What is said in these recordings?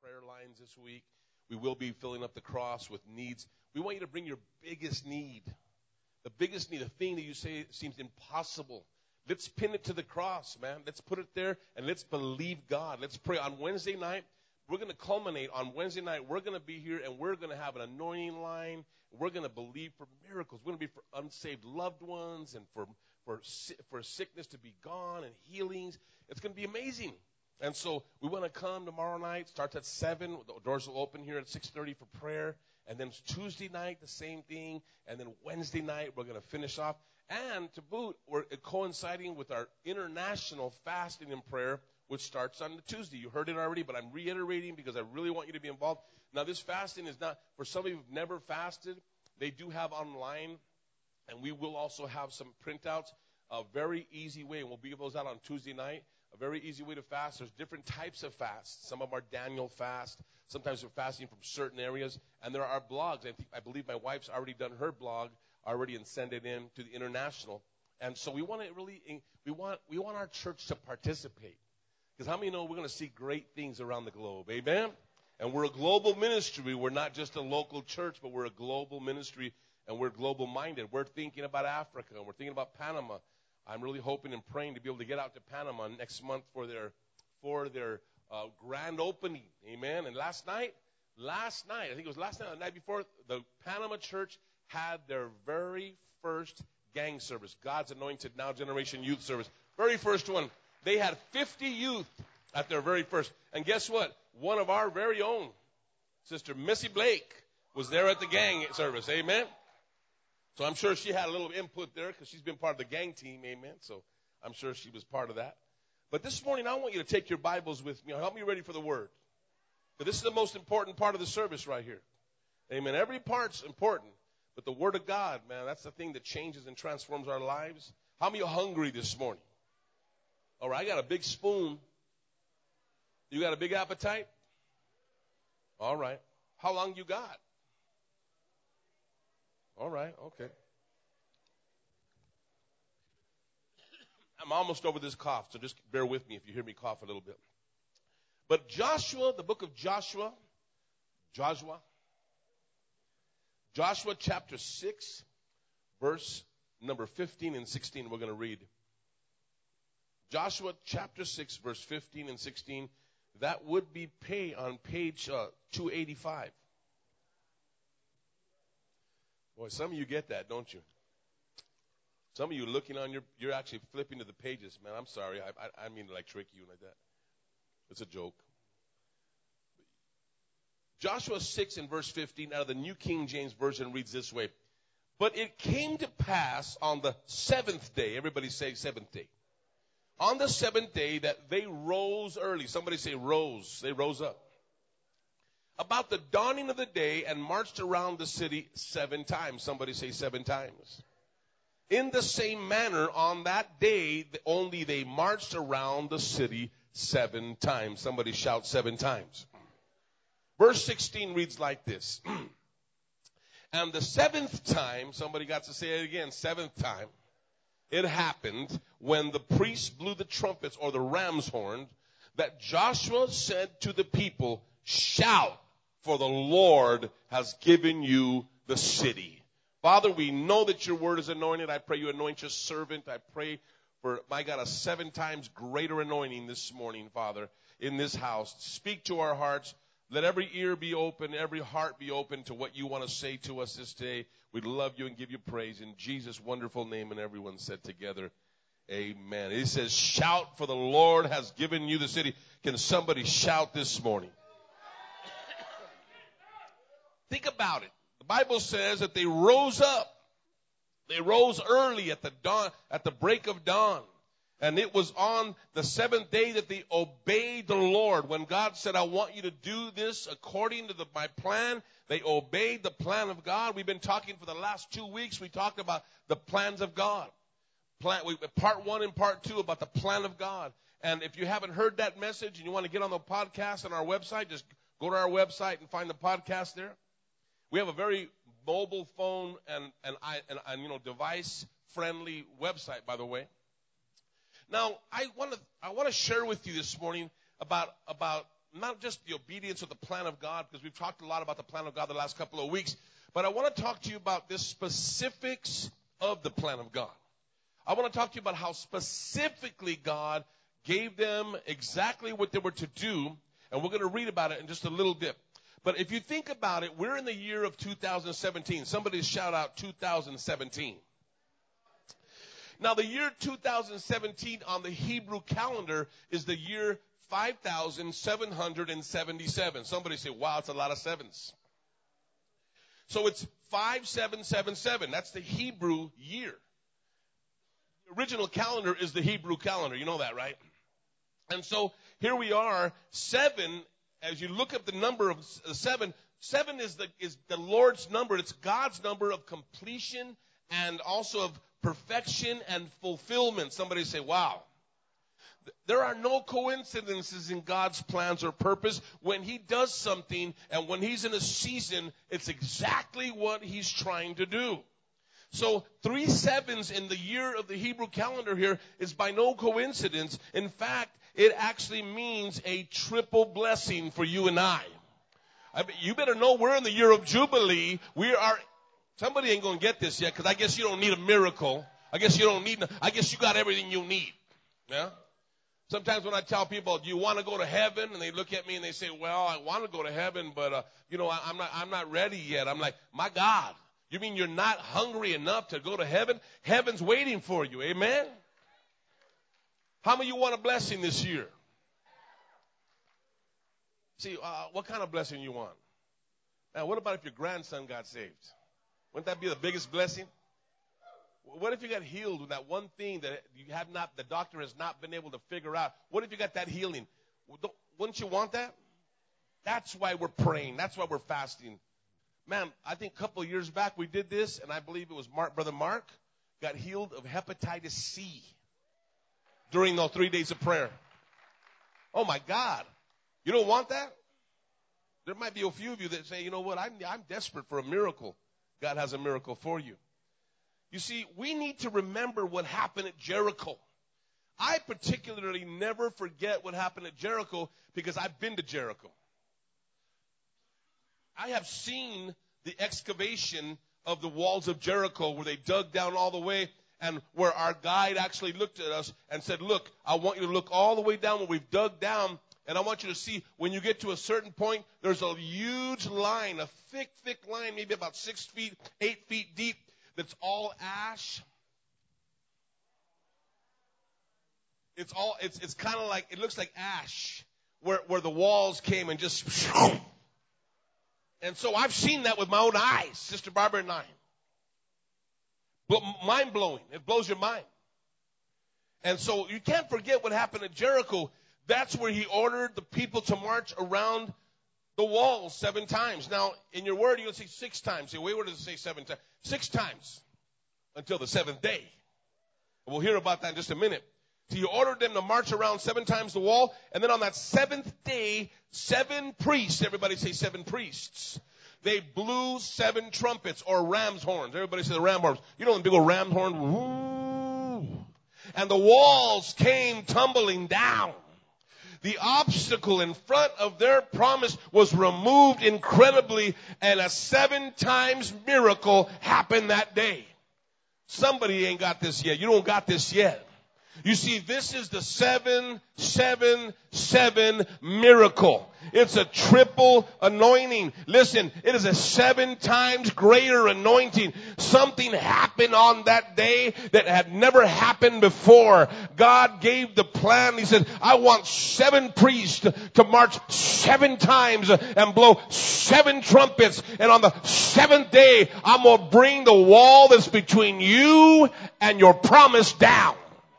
prayer lines this week. We will be filling up the cross with needs. We want you to bring your biggest need. The biggest need, the thing that you say seems impossible. Let's pin it to the cross, man. Let's put it there, and let's believe God. Let's pray. On Wednesday night, we're going to culminate. On Wednesday night, we're going to be here, and we're going to have an anointing line. We're going to believe for miracles. We're going to be for unsaved loved ones and for sickness to be gone and healings. It's going to be amazing. And so we want to come tomorrow night. Starts at 7. The doors will open here at 6:30 for prayer. And then Tuesday night, the same thing. And then Wednesday night, we're going to finish off. And to boot, we're coinciding with our international fasting and prayer, which starts on the Tuesday. You heard it already, but I'm reiterating because I really want you to be involved. Now, this fasting is not, for some of you who've never fasted, they do have online, and we will also have some printouts. A very easy way, and we'll give those out on Tuesday night. A very easy way to fast. There's different types of fasts. Some of them are Daniel fast. Sometimes we're fasting from certain areas. And there are blogs. I believe my wife's already done her blog already and sent it in to the international. And so we want to really, we want our church to participate. Because how many know we're going to see great things around the globe? Amen? And we're a global ministry. We're not just a local church, but we're a global ministry, and we're global-minded. We're thinking about Africa, and we're thinking about Panama. I'm really hoping and praying to be able to get out to Panama next month for their grand opening. Amen. And last night, I think it was last night, the night before, the Panama church had their very first gang service, God's Anointed Now Generation Youth Service. Very first one. They had 50 youth at their very first. And guess what? One of our very own, Sister Missy Blake, was there at the gang service. Amen. So I'm sure she had a little input there because she's been part of the gang team, amen. So I'm sure she was part of that. But this morning, I want you to take your Bibles with me. Help me ready for the Word. But this is the most important part of the service right here. Amen. Every part's important. But the Word of God, man, that's the thing that changes and transforms our lives. How many are hungry this morning? All right, I got a big spoon. You got a big appetite? All right. How long you got? All right, okay. I'm almost over this cough, so just bear with me if you hear me cough a little bit. But Joshua, the book of Joshua chapter 6, verse number 15 and 16, we're going to read. Joshua chapter 6, verse 15 and 16, that would be on page 285. Boy, some of you get that, don't you? Some of you looking on you're actually flipping to the pages. Man, I'm sorry. I mean to like trick you like that. It's a joke. Joshua 6 and verse 15 out of the New King James Version reads this way. But it came to pass on the seventh day. Everybody say seventh day. On the seventh day that they rose early. Somebody say rose. They rose up. About the dawning of the day and marched around the city 7 times. Somebody say 7 times. In the same manner, on that day, only they marched around the city 7 times. Somebody shout 7 times. Verse 16 reads like this. And the 7th time, somebody got to say it again, 7th time, it happened when the priests blew the trumpets or the ram's horn, that Joshua said to the people, shout, for the Lord has given you the city. Father, we know that your word is anointed. I pray you anoint your servant. I pray for, my God, a 7 times greater anointing this morning, Father, in this house. Speak to our hearts. Let every ear be open, every heart be open to what you want to say to us this day. We love you and give you praise in Jesus' wonderful name. And everyone said together, amen. It says, shout, for the Lord has given you the city. Can somebody shout this morning? Think about it. The Bible says that they rose up. They rose early at the dawn, at the break of dawn. And it was on the 7th day that they obeyed the Lord. When God said, I want you to do this according to my plan, they obeyed the plan of God. We've been talking for the last 2 weeks. We talked about the plans of God. Part 1 and part 2 about the plan of God. And if you haven't heard that message and you want to get on the podcast on our website, just go to our website and find the podcast there. We have a very mobile phone and device friendly website, by the way. Now, I want to share with you this morning about not just the obedience of the plan of God, because we've talked a lot about the plan of God the last couple of weeks, but I want to talk to you about the specifics of the plan of God. I want to talk to you about how specifically God gave them exactly what they were to do, and we're going to read about it in just a little bit. But if you think about it, we're in the year of 2017. Somebody shout out 2017. Now, the year 2017 on the Hebrew calendar is the year 5,777. Somebody say, wow, it's a lot of sevens. So it's 5777. That's the Hebrew year. The original calendar is the Hebrew calendar. You know that, right? And so here we are, 7. As you look up the number of 7, 7 is the Lord's number. It's God's number of completion and also of perfection and fulfillment. Somebody say, wow. There are no coincidences in God's plans or purpose. When he does something and when he's in a season, it's exactly what he's trying to do. So 3 sevens in the year of the Hebrew calendar here is by no coincidence. In fact, it actually means a triple blessing for you and I. You better know we're in the year of Jubilee. Somebody ain't going to get this yet, because I guess you don't need a miracle. I guess you got everything you need. Yeah? Sometimes when I tell people, do you want to go to heaven? And they look at me and they say, well, I want to go to heaven, but, I'm not ready yet. I'm like, my God, you mean you're not hungry enough to go to heaven? Heaven's waiting for you. Amen? How many of you want a blessing this year? See, what kind of blessing you want? Now, what about if your grandson got saved? Wouldn't that be the biggest blessing? What if you got healed with that one thing that the doctor has not been able to figure out? What if you got that healing? Wouldn't you want that? That's why we're praying. That's why we're fasting. Man, I think a couple of years back we did this, and I believe it was Brother Mark got healed of hepatitis C during those 3 days of prayer. Oh, my God. You don't want that? There might be a few of you that say, you know what, I'm desperate for a miracle. God has a miracle for you. You see, we need to remember what happened at Jericho. I particularly never forget what happened at Jericho because I've been to Jericho. I have seen the excavation of the walls of Jericho where they dug down all the way, and where our guide actually looked at us and said, look, I want you to look all the way down where we've dug down, and I want you to see when you get to a certain point, there's a huge line, a thick line, maybe about 6 feet, 8 feet deep, that's all ash. It's kind of like, it looks like ash where the walls came and just, and so I've seen that with my own eyes, Sister Barbara and I. But mind-blowing. It blows your mind. And so you can't forget what happened at Jericho. That's where he ordered the people to march around the walls 7 times. Now, in your word, you'll say 6 times. Say, wait, where does it say 7 times? 6 times until the 7th day. We'll hear about that in just a minute. So he ordered them to march around 7 times the wall. And then on that 7th day, 7 priests, everybody say 7 priests. They blew 7 trumpets or ram's horns. Everybody say the ram horns. You know the big old ram horn? Woo! And the walls came tumbling down. The obstacle in front of their promise was removed incredibly, and a 7 times miracle happened that day. Somebody ain't got this yet. You don't got this yet. You see, this is the 777 miracle. It's a triple anointing. Listen, it is a 7 times greater anointing. Something happened on that day that had never happened before. God gave the plan. He said, I want 7 priests to march 7 times and blow 7 trumpets. And on the 7th day, I'm going to bring the wall that's between you and your promise down.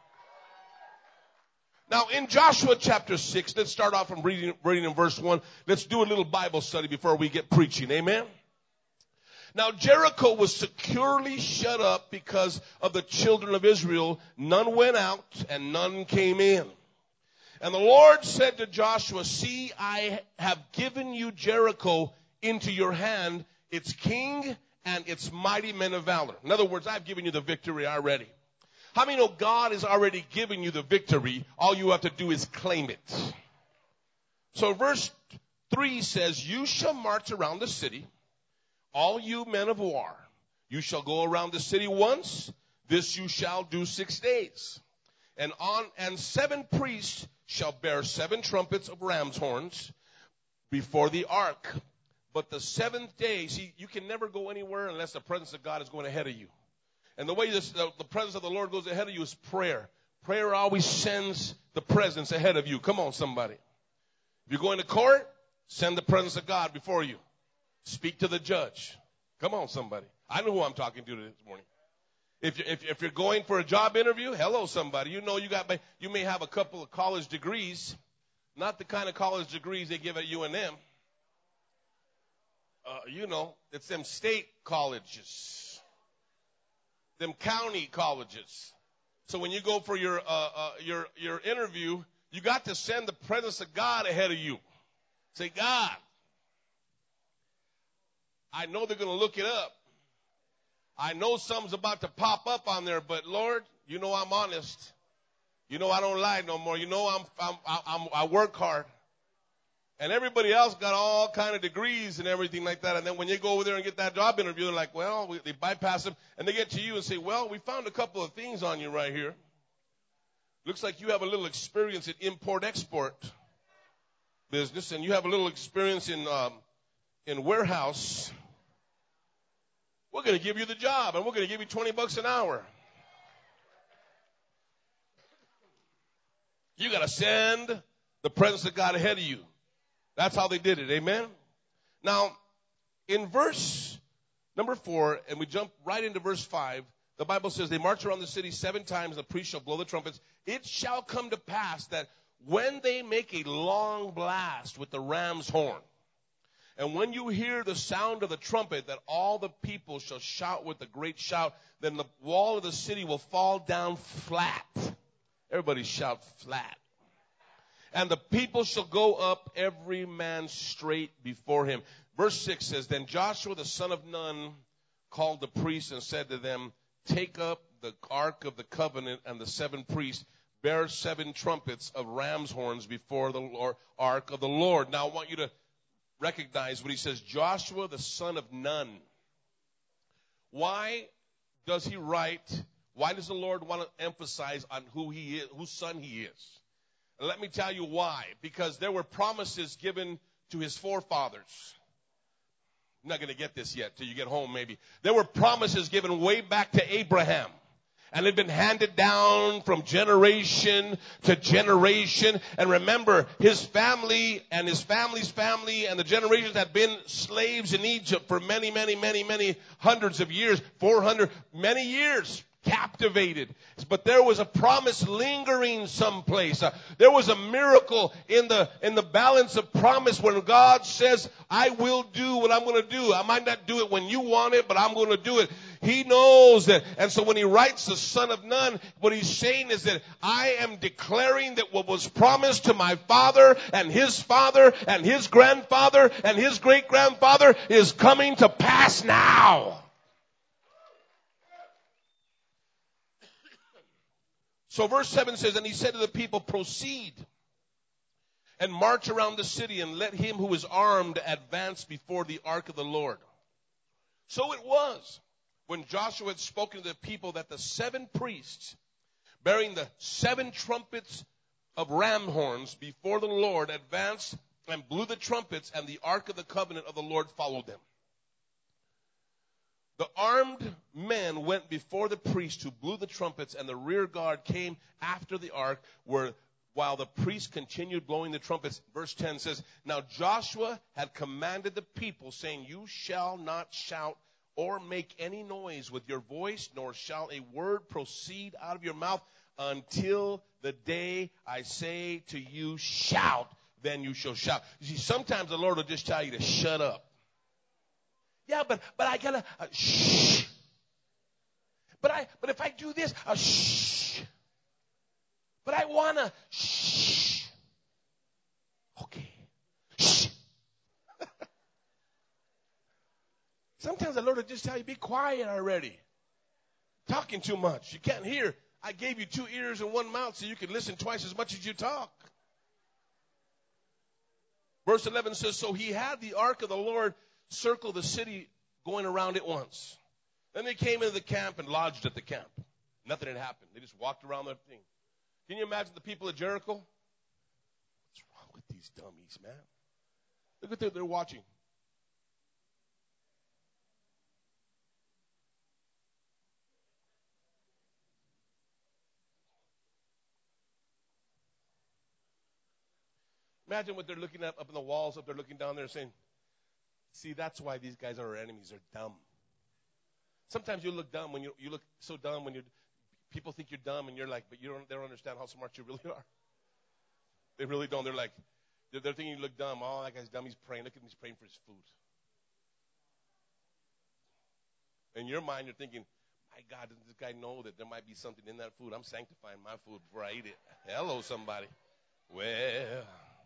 Now, in Joshua chapter 6, let's start off from reading in verse 1. Let's do a little Bible study before we get preaching. Amen? Now, Jericho was securely shut up because of the children of Israel. None went out and none came in. And the Lord said to Joshua, see, I have given you Jericho into your hand, its king and its mighty men of valor. In other words, I've given you the victory already. How many know God has already given you the victory? All you have to do is claim it. So verse 3 says, you shall march around the city, all you men of war. You shall go around the city once. This you shall do 6 days. And 7 priests shall bear 7 trumpets of ram's horns before the ark. But the 7th day, see, you can never go anywhere unless the presence of God is going ahead of you. And the way the presence of the Lord goes ahead of you is prayer. Prayer always sends the presence ahead of you. Come on, somebody. If you're going to court, send the presence of God before you. Speak to the judge. Come on, somebody. I know who I'm talking to this morning. If you're going for a job interview, hello, somebody. You know you may have a couple of college degrees, not the kind of college degrees they give at UNM. It's them state colleges, them county colleges. So when you go for your interview, you got to send the presence of God ahead of you. Say, God, I know they're going to look it up. I know something's about to pop up on there, but Lord, you know I'm honest. You know I don't lie no more. You know I work hard. And everybody else got all kind of degrees and everything like that. And then when you go over there and get that job interview, they're like, well, they bypass them. And they get to you and say, well, we found a couple of things on you right here. Looks like you have a little experience in import-export business, and you have a little experience in warehouse. We're going to give you the job, and we're going to give you $20 an hour. You got to send the presence of God ahead of you. That's how they did it. Amen? Now, in verse number 4, and we jump right into verse 5, the Bible says they march around the city 7 times, the priest shall blow the trumpets. It shall come to pass that when they make a long blast with the ram's horn, and when you hear the sound of the trumpet, that all the people shall shout with a great shout, then the wall of the city will fall down flat. Everybody shout flat. And the people shall go up every man straight before him. Verse 6 says, then Joshua the son of Nun called the priests and said to them, take up the ark of the covenant, and the 7 priests bear 7 trumpets of ram's horns before the ark of the Lord. Now I want you to recognize what he says, Joshua the son of Nun. Why does the Lord want to emphasize on who he is, whose son he is? And let me tell you why. Because there were promises given to his forefathers. I'm not going to get this yet till you get home maybe. There were promises given way back to Abraham. And they've been handed down from generation to generation. And remember, his family and his family's family and the generations had been slaves in Egypt for many, many, many, many hundreds of years, 400, many years. Captivated. But there was a promise lingering someplace. There was a miracle in the balance of promise when God says, I will do what I'm going to do. I might not do it when you want it, but I'm going to do it. He knows that. And so when he writes the son of Nun, what he's saying is that I am declaring that what was promised to my father and his grandfather and his great grandfather is coming to pass now. So verse 7 says, and he said to the people, proceed and march around the city, and let him who is armed advance before the ark of the Lord. So it was, when Joshua had spoken to the people, that the 7 priests, bearing the 7 trumpets of ram horns before the Lord, advanced and blew the trumpets, and the ark of the covenant of the Lord followed them. The armed men went before the priest who blew the trumpets, and the rear guard came after the ark, while the priest continued blowing the trumpets. Verse 10 says, now Joshua had commanded the people, saying, you shall not shout or make any noise with your voice, nor shall a word proceed out of your mouth until the day I say to you, shout, then you shall shout. You see, sometimes the Lord will just tell you to shut up. Yeah, but I gotta shh. But if I do this, shh. But I wanna shh. Okay, shh. Sometimes the Lord will just tell you, be quiet already. Talking too much. You can't hear. I gave you 2 ears and 1 mouth so you can listen twice as much as you talk. Verse 11 says, so he had the ark of the Lord circle the city, going around it once. Then they came into the camp and lodged at the camp. Nothing had happened. They just walked around their thing. Can you imagine the people of Jericho? What's wrong with these dummies, man? Look at they're watching. Imagine what they're looking at up in the walls, up there looking down there saying, see, that's why these guys are our enemies. They're dumb. Sometimes you look dumb when you look so dumb when people think you're dumb and you're like, but they don't understand how smart you really are. They really don't. They're like, they're thinking you look dumb. Oh, that guy's dumb. He's praying. Look at him. He's praying for his food. In your mind, you're thinking, my God, doesn't this guy know that there might be something in that food? I'm sanctifying my food before I eat it. Hello, somebody. Well,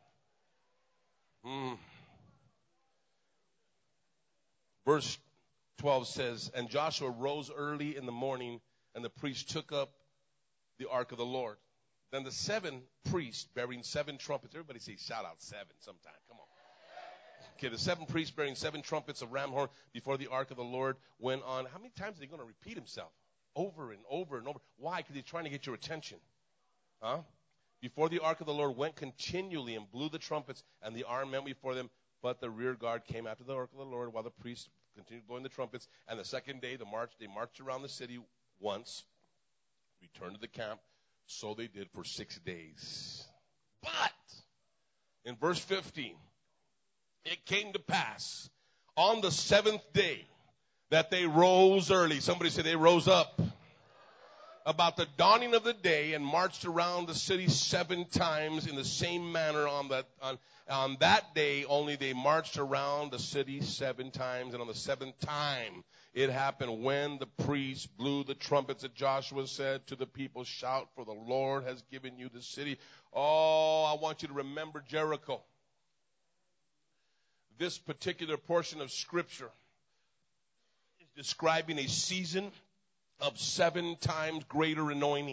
Verse 12 says, and Joshua rose early in the morning, and the priests took up the ark of the Lord. Then the 7 priests bearing 7 trumpets. Everybody say shout out 7 sometime. Come on. Okay, the 7 priests bearing 7 trumpets of ram horn before the ark of the Lord went on. How many times are they going to repeat himself? Over and over and over. Why? Because he's trying to get your attention. Huh? Before the ark of the Lord went continually and blew the trumpets, and the arm went before them. But the rear guard came after the ark of the Lord while the priests continued blowing the trumpets. And the second day, they marched around the city once, returned to the camp. So they did for 6 days. But in verse 15, it came to pass on the 7th day that they rose early. Somebody say they rose up. About the dawning of the day, and marched around the city 7 times in the same manner. On that day only they marched around the city 7 times. And on the 7th time it happened, when the priests blew the trumpets, that Joshua said to the people, shout, for the Lord has given you the city. Oh, I want you to remember Jericho. This particular portion of Scripture is describing a season of 7 times greater anointing,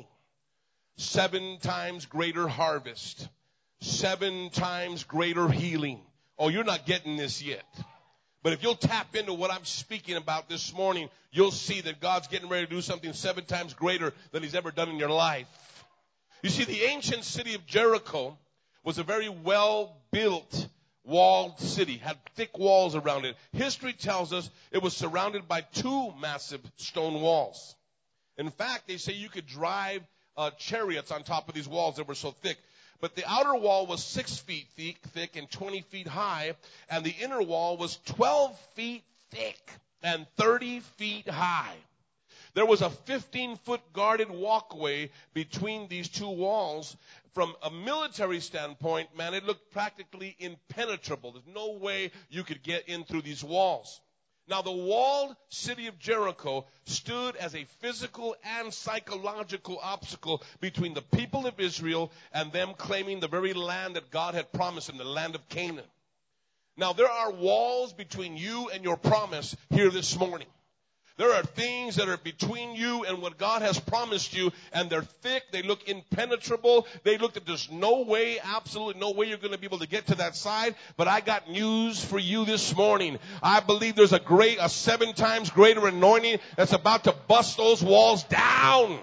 7 times greater harvest, 7 times greater healing. Oh, you're not getting this yet. But if you'll tap into what I'm speaking about this morning, you'll see that God's getting ready to do something 7 times greater than he's ever done in your life. You see, the ancient city of Jericho was a very well-built walled city, had thick walls around it. History tells us it was surrounded by 2 massive stone walls. In fact, they say you could drive chariots on top of these walls that were so thick. But the outer wall was 6 feet thick and 20 feet high, and the inner wall was 12 feet thick and 30 feet high. There was a 15-foot guarded walkway between these 2 walls. From a military standpoint, man, it looked practically impenetrable. There's no way you could get in through these walls. Now, the walled city of Jericho stood as a physical and psychological obstacle between the people of Israel and them claiming the very land that God had promised them, the land of Canaan. Now, there are walls between you and your promise here this morning. There are things that are between you and what God has promised you, and they're thick. They look impenetrable. They look that there's no way, absolutely no way you're going to be able to get to that side. But I got news for you this morning. I believe there's a 7 times greater anointing that's about to bust those walls down.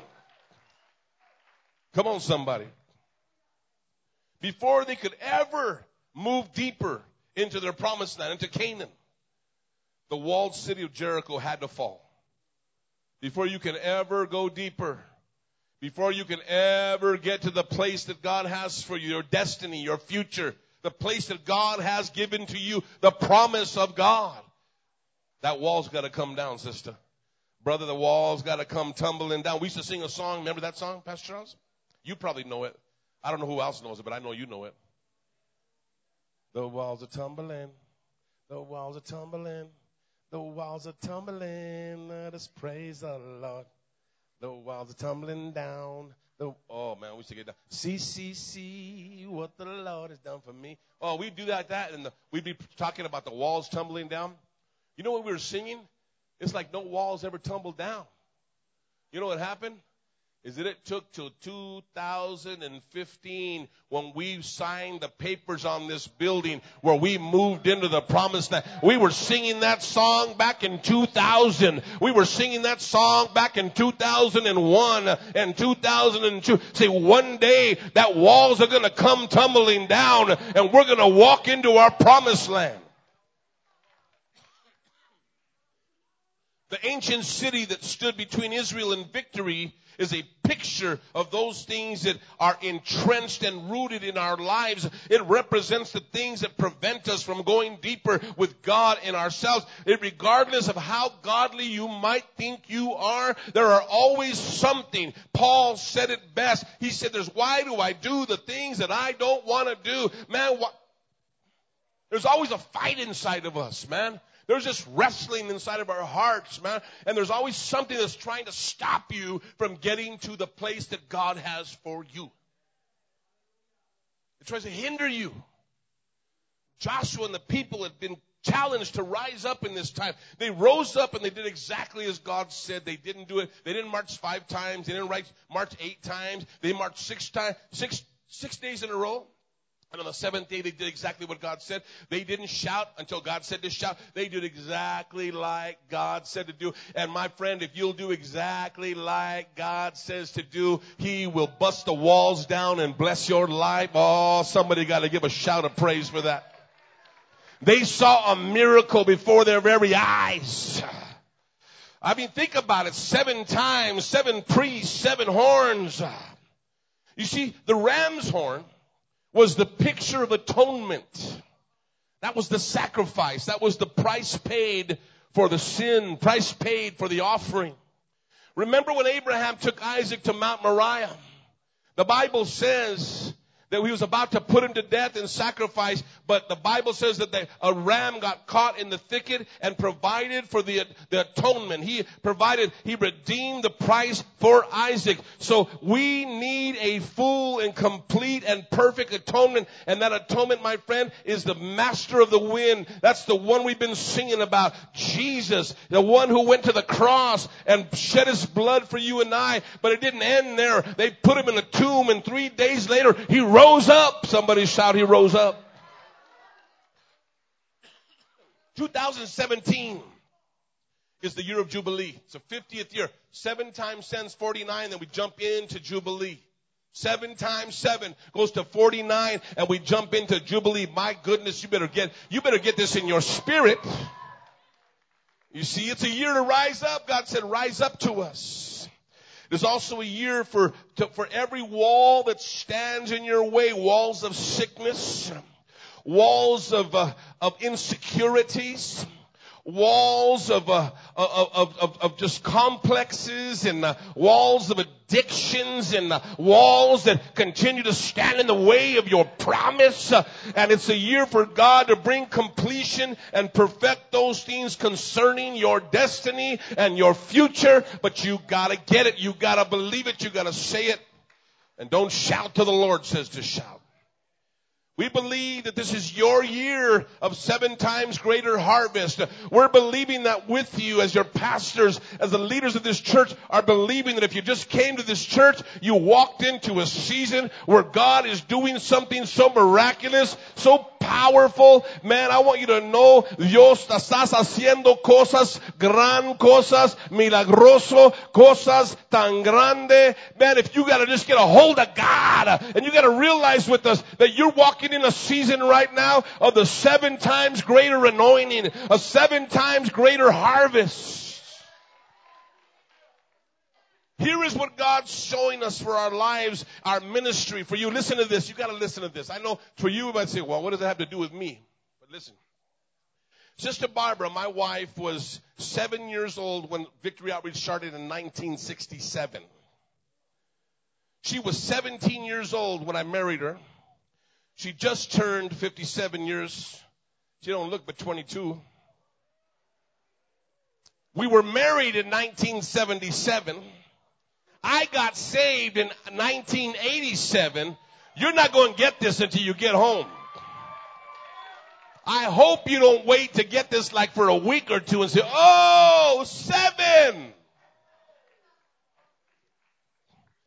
Come on, somebody. Before they could ever move deeper into their promised land, into Canaan, the walled city of Jericho had to fall. Before you can ever go deeper, before you can ever get to the place that God has for you, your destiny, your future, the place that God has given to you, the promise of God, that wall's got to come down, sister. Brother, the wall's got to come tumbling down. We used to sing a song. Remember that song, Pastor Charles? You probably know it. I don't know who else knows it, but I know you know it. The walls are tumbling. The walls are tumbling. The walls are tumbling, let us praise the Lord. The walls are tumbling down. Oh, man, we used to get down. See what the Lord has done for me. Oh, we'd do that, and we'd be talking about the walls tumbling down. You know what we were singing? It's like no walls ever tumbled down. You know what happened? is that it took till 2015 when we signed the papers on this building where we moved into the promised land. We were singing that song back in 2000. We were singing that song back in 2001 and 2002. See, one day that walls are going to come tumbling down and we're going to walk into our promised land. The ancient city that stood between Israel and victory is a picture of those things that are entrenched and rooted in our lives. It represents the things that prevent us from going deeper with God and ourselves. Regardless of how godly you might think you are, there are always something. Paul said it best. He said, why do I do the things that I don't want to do? Man, there's always a fight inside of us, man. There's this wrestling inside of our hearts, man. And there's always something that's trying to stop you from getting to the place that God has for you. It tries to hinder you. Joshua and the people had been challenged to rise up in this time. They rose up and they did exactly as God said. They didn't do it. They didn't march 5 times. They didn't march 8 times. They marched 6 times, 6 days in a row. And on the 7th day, they did exactly what God said. They didn't shout until God said to shout. They did exactly like God said to do. And my friend, if you'll do exactly like God says to do, He will bust the walls down and bless your life. Oh, somebody got to give a shout of praise for that. They saw a miracle before their very eyes. I mean, think about it. 7 times, 7 priests, 7 horns. You see, the ram's horn was the picture of atonement. That was the sacrifice. That was the price paid for the sin, price paid for the offering. Remember when Abraham took Isaac to Mount Moriah? The Bible says that he was about to put him to death in sacrifice, but the Bible says that a ram got caught in the thicket and provided for the atonement. He redeemed the price for Isaac. So we need a full and complete and perfect atonement, and that atonement, my friend, is the master of the wind. That's the one we've been singing about. Jesus, the one who went to the cross and shed His blood for you and I, but it didn't end there. They put Him in a tomb, and 3 days later, He rose up. Somebody shout, He rose up. 2017 is the year of Jubilee. It's the 50th year. 7 times 10 is 49, then we jump into Jubilee. 7 times 7 goes to 49, and we jump into Jubilee. My goodness, you better get this in your spirit. You see, it's a year to rise up. God said, rise up to us. There's also a year for every wall that stands in your way, walls of sickness, walls of insecurities, walls of just complexes, and walls of addictions, and walls that continue to stand in the way of your promise. And it's a year for God to bring completion and perfect those things concerning your destiny and your future. But you gotta get it. You gotta believe it. You gotta say it. And don't shout till the Lord says to shout. We believe that this is your year of 7 times greater harvest. We're believing that with you as your pastors, as the leaders of this church are believing that if you just came to this church, you walked into a season where God is doing something so miraculous, so powerful. Man, I want you to know Dios estás haciendo cosas, gran cosas, milagroso, cosas tan grande. Man, if you got to just get a hold of God, and you got to realize with us that you're walking in a season right now of the 7 times greater anointing, a 7 times greater harvest. Here is what God's showing us for our lives, our ministry, for you. Listen to this. You got to listen to this. I know for you, you might say, well, what does it have to do with me? But listen. Sister Barbara, my wife, was 7 years old when Victory Outreach started in 1967. She was 17 years old when I married her. She just turned 57 years. She don't look but 22. We were married in 1977. I got saved in 1987. You're not going to get this until you get home. I hope you don't wait to get this like for a week or two and say, oh, 7.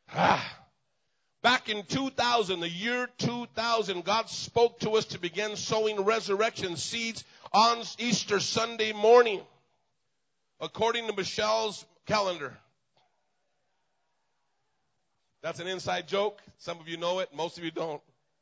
Back in 2000, the year 2000, God spoke to us to begin sowing resurrection seeds on Easter Sunday morning, according to Michelle's calendar. That's an inside joke. Some of you know it. Most of you don't.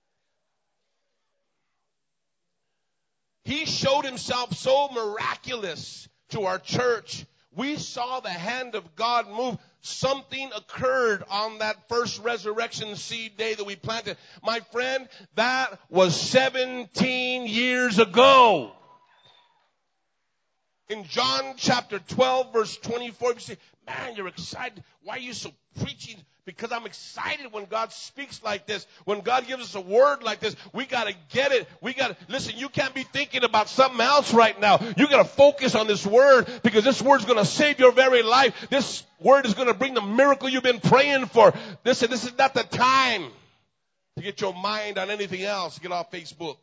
He showed himself so miraculous to our church. We saw the hand of God move. Something occurred on that first resurrection seed day that we planted. My friend, that was 17 years ago. In John chapter 12, verse 24, you say, man, you're excited. Why are you so preachy? Because I'm excited when God speaks like this. When God gives us a word like this, we got to get it. Listen, you can't be thinking about something else right now. You got to focus on this word, because this word's going to save your very life. This word is going to bring the miracle you've been praying for. Listen, this is not the time to get your mind on anything else. Get off Facebook.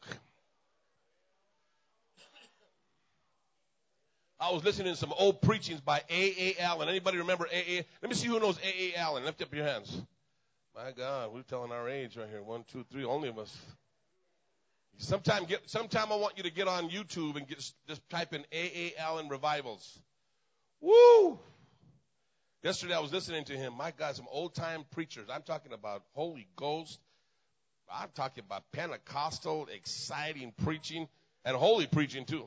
I was listening to some old preachings by A.A. Allen. Anybody remember A.A.? Let me see who knows A.A. Allen. Lift up your hands. My God, we're telling our age right here. 1, 2, 3, only of us. Sometime I want you to get on YouTube and just type in A.A. Allen revivals. Woo! Yesterday I was listening to him. My God, some old-time preachers. I'm talking about Holy Ghost. I'm talking about Pentecostal, exciting preaching, and holy preaching too.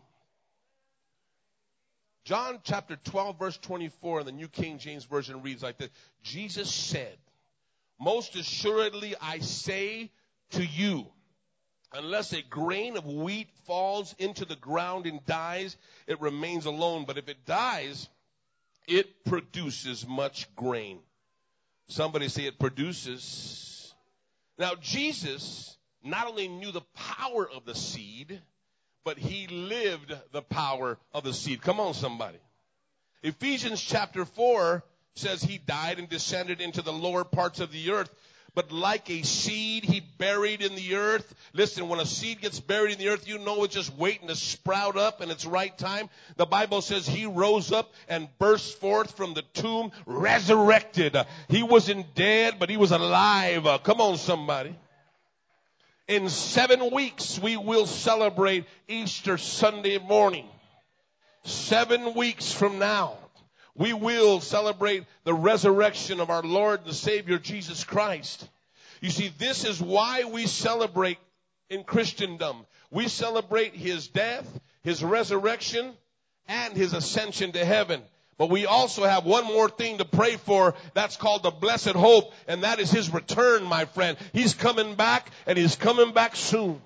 John chapter 12, verse 24 in the New King James Version reads like this. Jesus said, most assuredly I say to you, unless a grain of wheat falls into the ground and dies, it remains alone. But if it dies, it produces much grain. Somebody say it produces. Now, Jesus not only knew the power of the seed, but he lived the power of the seed. Come on, somebody. Ephesians chapter 4 says he died and descended into the lower parts of the earth. But like a seed he buried in the earth. Listen, when a seed gets buried in the earth, you know it's just waiting to sprout up in its right time. The Bible says he rose up and burst forth from the tomb, resurrected. He wasn't dead, but he was alive. Come on, somebody. In 7 weeks, we will celebrate Easter Sunday morning. 7 weeks from now, we will celebrate the resurrection of our Lord and Savior, Jesus Christ. You see, this is why we celebrate in Christendom. We celebrate his death, his resurrection, and his ascension to heaven. But we also have one more thing to pray for. That's called the blessed hope, and that is his return, my friend. He's coming back, and he's coming back soon.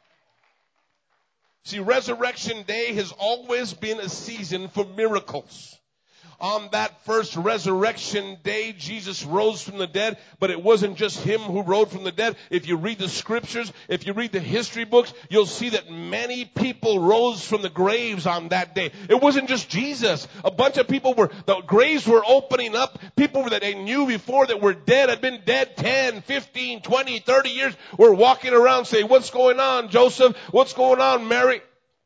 See, Resurrection Day has always been a season for miracles. On that first resurrection day, Jesus rose from the dead, but it wasn't just him who rose from the dead. If you read the scriptures, if you read the history books, you'll see that many people rose from the graves on that day. It wasn't just Jesus. A bunch of people the graves were opening up. People that they knew before that were dead, had been dead 10, 15, 20, 30 years, were walking around saying, what's going on, Joseph? What's going on, Mary?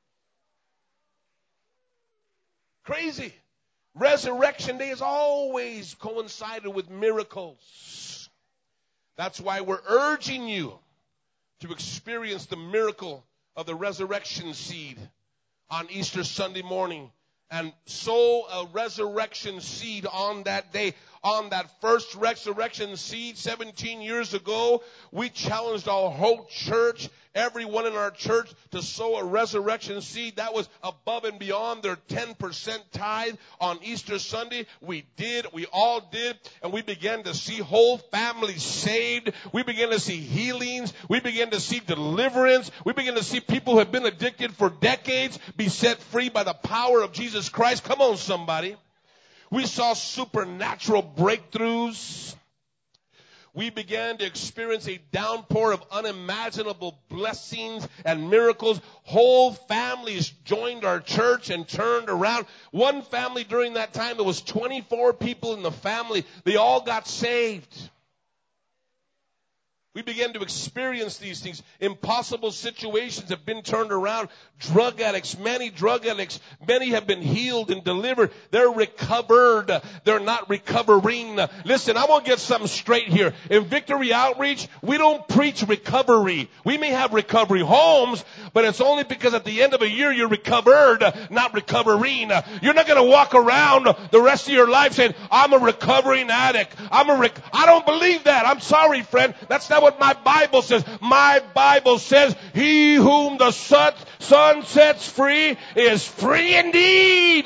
Crazy. Resurrection Day has always coincided with miracles. That's why we're urging you to experience the miracle of the resurrection seed on Easter Sunday morning and sow a resurrection seed on that day. On that first resurrection seed 17 years ago, we challenged our whole church, everyone in our church, to sow a resurrection seed. That was above and beyond their 10% tithe on Easter Sunday. We all did, and we began to see whole families saved. We began to see healings. We began to see deliverance. We began to see people who have been addicted for decades be set free by the power of Jesus Christ. Come on, somebody. We saw supernatural breakthroughs. We began to experience a downpour of unimaginable blessings and miracles. Whole families joined our church and turned around. One family during that time, there was 24 people in the family. They all got saved. We began to experience these things. Impossible situations have been turned around. Drug addicts, many have been healed and delivered. They're recovered. They're not recovering. Listen, I want to get something straight here. In Victory Outreach, we don't preach recovery. We may have recovery homes, but it's only because at the end of a year you're recovered, not recovering. You're not going to walk around the rest of your life saying, I'm a recovering addict. I don't believe that. I'm sorry, friend. That's not what my Bible says. My Bible says, he whom the Son sets free is free indeed.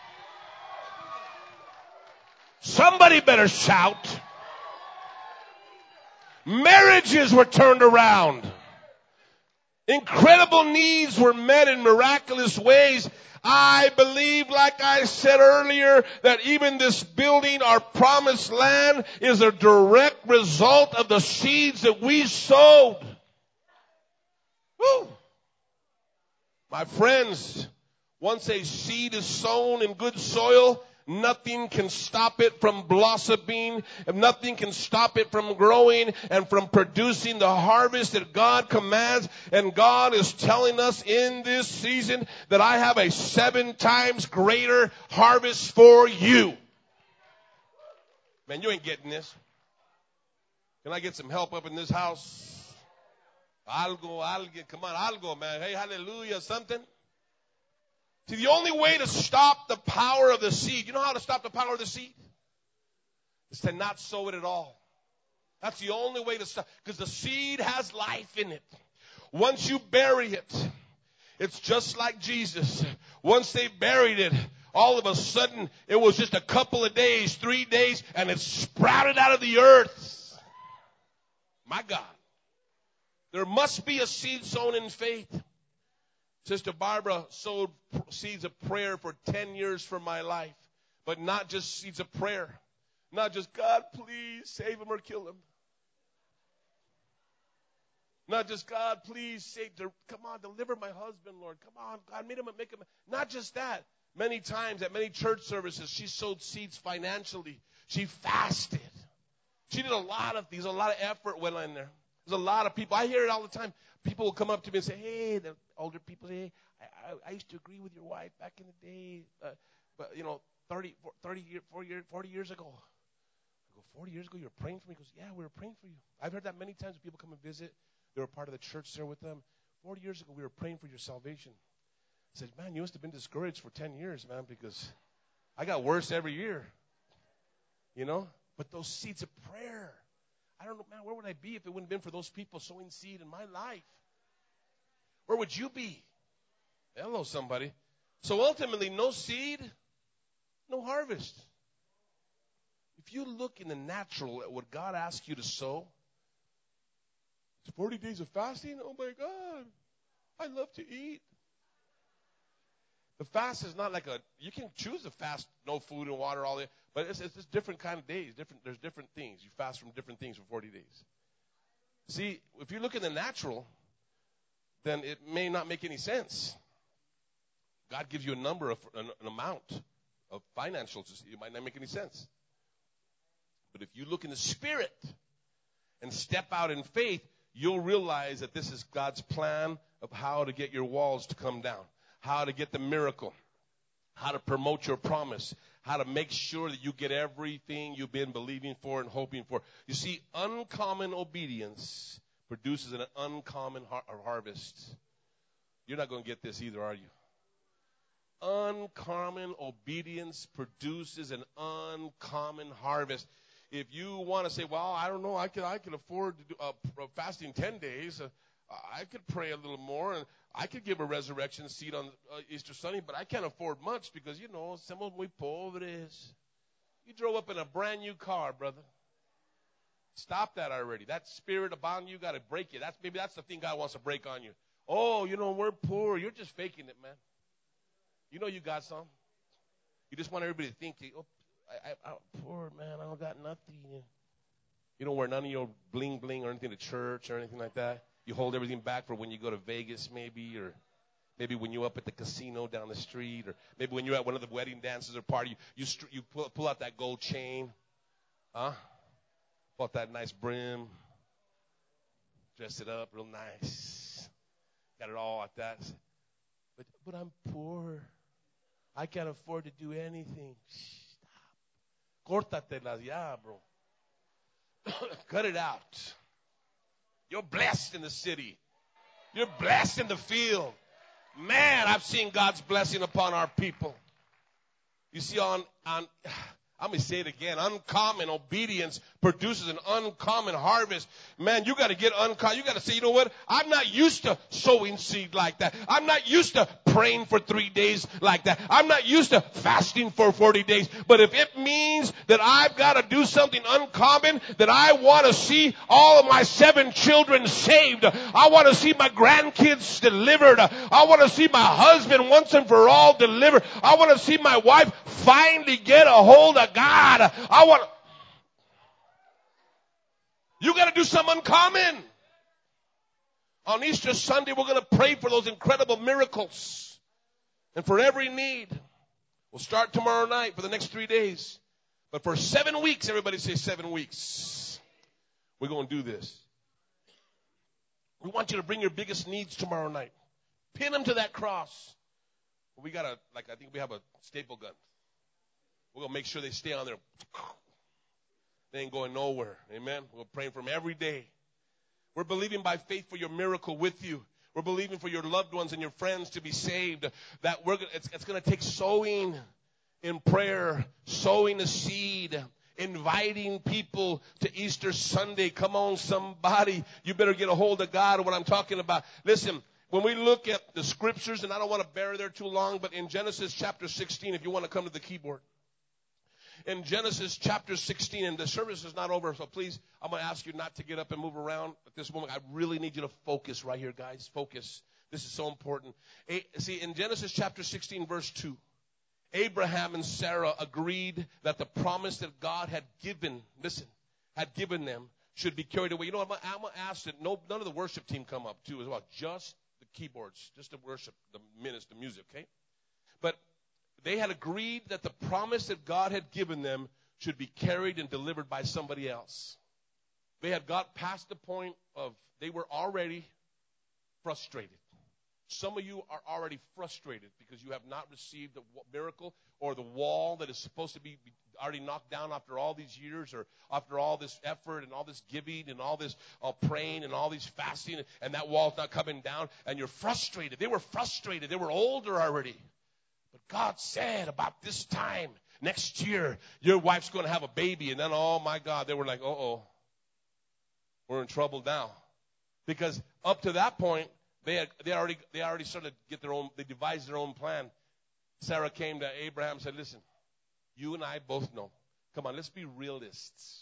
Somebody better shout. Marriages were turned around. Incredible needs were met in miraculous ways. I believe, like I said earlier, that even this building, our promised land, is a direct result of the seeds that we sowed. Woo. My friends, once a seed is sown in good soil, nothing can stop it from blossoming, and nothing can stop it from growing and from producing the harvest that God commands. And God is telling us in this season that I have a 7 times greater harvest for you. Man, you ain't getting this. Can I get some help up in this house? Come on, algo, man. Hey, hallelujah, something. See, the only way to stop the power of the seed, you know how to stop the power of the seed? Is to not sow it at all. That's the only way to stop, because the seed has life in it. Once you bury it, it's just like Jesus. Once they buried it, all of a sudden, it was just a couple of days, 3 days, and it sprouted out of the earth. My God. There must be a seed sown in faith. Sister Barbara sowed seeds of prayer for 10 years for my life. But not just seeds of prayer. Not just, God, please save him or kill him. Not just, God, please come on, deliver my husband, Lord. Come on, God, make him. Not just that. Many times at many church services, she sowed seeds financially. She fasted. She did a lot of things. A lot of effort went in there. There's a lot of people. I hear it all the time. People will come up to me and say, hey, the older people say, hey, I used to agree with your wife back in the day, but 40 years ago. I go, 40 years ago you were praying for me? He goes, yeah, we were praying for you. I've heard that many times when people come and visit. They were part of the church there with them. 40 years ago we were praying for your salvation. I said, man, you must have been discouraged for 10 years, man, because I got worse every year. But those seeds of prayer. I don't know, man, where would I be if it wouldn't have been for those people sowing seed in my life? Where would you be? Hello, somebody. So ultimately, no seed, no harvest. If you look in the natural at what God asks you to sow, it's 40 days of fasting. Oh, my God. I love to eat. The fast is not like you can choose to fast, no food and water, all that, but it's just different kind of days. There's different things. You fast from different things for 40 days. See, if you look in the natural, then it may not make any sense. God gives you a number, an amount of financials. It might not make any sense. But if you look in the spirit and step out in faith, you'll realize that this is God's plan of how to get your walls to come down. How to get the miracle, how to promote your promise, how to make sure that you get everything you've been believing for and hoping for. You see, uncommon obedience produces an uncommon harvest. You're not going to get this either, are you? Uncommon obedience produces an uncommon harvest. If you want to say, well, I don't know, I can afford to do fasting 10 days. I could pray a little more, and I could give a resurrection seed on Easter Sunday, but I can't afford much because, somos muy pobres. You drove up in a brand new car, brother. Stop that already. That spirit about you got to break it. Maybe that's the thing God wants to break on you. Oh, we're poor. You're just faking it, man. You got some. You just want everybody to think, oh, I'm poor, man. I don't got nothing. You don't wear none of your bling bling or anything to church or anything like that. You hold everything back for when you go to Vegas, maybe, or maybe when you're up at the casino down the street, or maybe when you're at one of the wedding dances or party, you pull out that gold chain, pull out that nice brim. Dress it up real nice. Got it all like that. But I'm poor. I can't afford to do anything. Stop. Córtatelas ya, bro. Cut it out. You're blessed in the city. You're blessed in the field. Man, I've seen God's blessing upon our people. You see, I'm going to say it again. Uncommon obedience produces an uncommon harvest. Man, you got to get uncommon. You got to say, you know what? I'm not used to sowing seed like that. I'm not used to praying for 3 days like that. I'm not used to fasting for 40 days. But if it means that I've got to do something uncommon, that I want to see all of my 7 children saved. I want to see my grandkids delivered. I want to see my husband once and for all delivered. I want to see my wife finally get a hold of God. You got to do something uncommon. On Easter Sunday, we're going to pray for those incredible miracles and for every need. We'll start tomorrow night for the next 3 days. But for 7 weeks, everybody say 7 weeks. We're going to do this. We want you to bring your biggest needs tomorrow night. Pin them to that cross. We got I think we have a staple gun. We're going to make sure they stay on there. They ain't going nowhere. Amen. We're praying for them every day. We're believing by faith for your miracle with you. We're believing for your loved ones and your friends to be saved. That it's going to take sowing in prayer, sowing a seed, inviting people to Easter Sunday. Come on, somebody. You better get a hold of God, what I'm talking about. Listen, when we look at the scriptures, and I don't want to bear there too long, but in Genesis chapter 16, if you want to come to the keyboard. In Genesis chapter 16, and the service is not over, so please, I'm going to ask you not to get up and move around at this moment. I really need you to focus right here, guys. Focus. This is so important. See, in Genesis chapter 16, verse 2, Abraham and Sarah agreed that the promise that God had given them should be carried away. You know, I'm going to ask that none of the worship team come up, too, as well. Just the keyboards, just the worship, the music, okay? But they had agreed that the promise that God had given them should be carried and delivered by somebody else. They had got past the point of they were already frustrated. Some of you are already frustrated because you have not received the miracle or the wall that is supposed to be already knocked down after all these years or after all this effort and all this giving and all this praying and all these fasting, and that wall's not coming down, and you're frustrated. They were frustrated. They were older already. But God said about this time next year, your wife's going to have a baby. And then, oh, my God, they were like, uh-oh, we're in trouble now. Because up to that point, they already started to get they devised their own plan. Sarah came to Abraham and said, listen, you and I both know. Come on, let's be realists.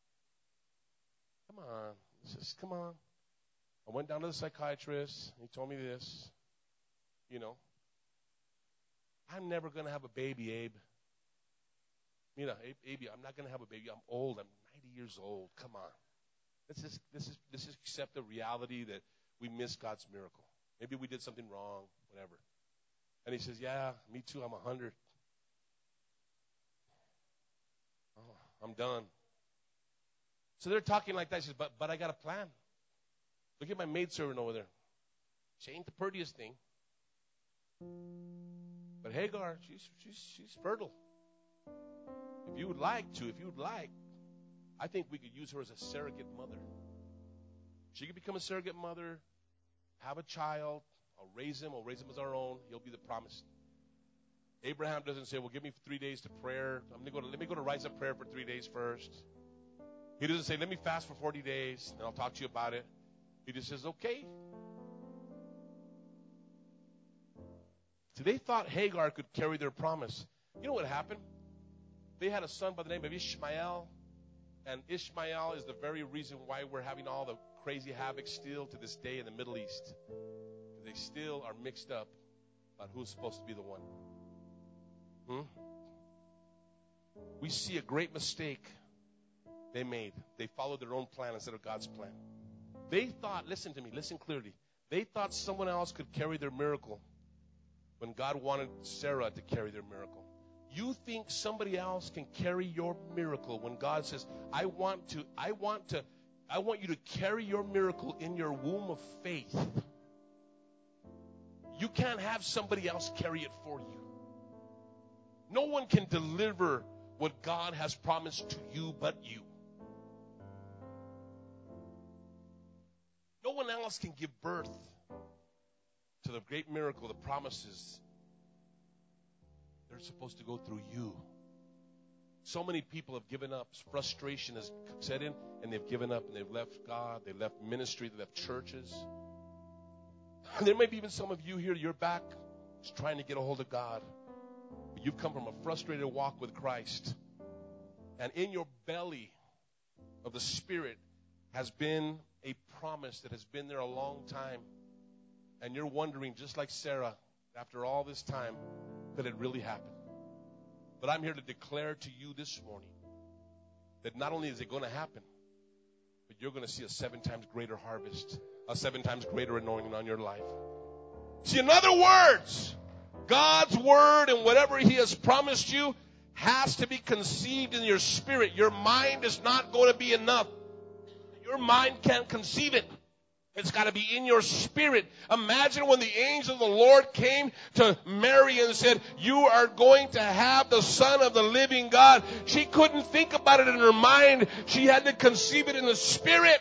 Come on. I went down to the psychiatrist. He told me this. You know. I'm never going to have a baby, Abe. You know, Abe, I'm not going to have a baby. I'm old. I'm 90 years old. Come on. Let's just accept the reality that we missed God's miracle. Maybe we did something wrong, whatever. And he says, yeah, me too. I'm 100. Oh, I'm done. So they're talking like that. He says, but I got a plan. Look at my maidservant over there. She ain't the prettiest thing. But Hagar, she's fertile. If you would like, I think we could use her as a surrogate mother. She could become a surrogate mother, have a child. I'll raise him as our own. He'll be the promised. Abraham doesn't say, well, give me 3 days to prayer. Let me go to rise up prayer for 3 days first. He doesn't say, let me fast for 40 days, and I'll talk to you about it. He just says, okay. So they thought Hagar could carry their promise. You know what happened? They had a son by the name of Ishmael. And Ishmael is the very reason why we're having all the crazy havoc still to this day in the Middle East. They still are mixed up about who's supposed to be the one. We see a great mistake they made. They followed their own plan instead of God's plan. They thought, listen to me, listen clearly. They thought someone else could carry their miracle when God wanted Sarah to carry their miracle. You think somebody else can carry your miracle when God says, I want to I want you to carry your miracle in your womb of faith. You can't have somebody else carry it for you. No one can deliver what God has promised to you but you. No one else can give birth to the great miracle, the promises. They're supposed to go through you. So many people have given up. Frustration has set in, and they've given up, and they've left God, they left ministry, they left churches. And there may be even some of you here, you're back just trying to get a hold of God. But you've come from a frustrated walk with Christ. And in your belly of the Spirit has been a promise that has been there a long time. And you're wondering, just like Sarah, after all this time, could it really happen? But I'm here to declare to you this morning that not only is it going to happen, but you're going to see a 7 times greater harvest, a 7 times greater anointing on your life. See, in other words, God's word and whatever He has promised you has to be conceived in your spirit. Your mind is not going to be enough. Your mind can't conceive it. It's got to be in your spirit. Imagine when the angel of the Lord came to Mary and said, you are going to have the Son of the living God. She couldn't think about it in her mind. She had to conceive it in the spirit.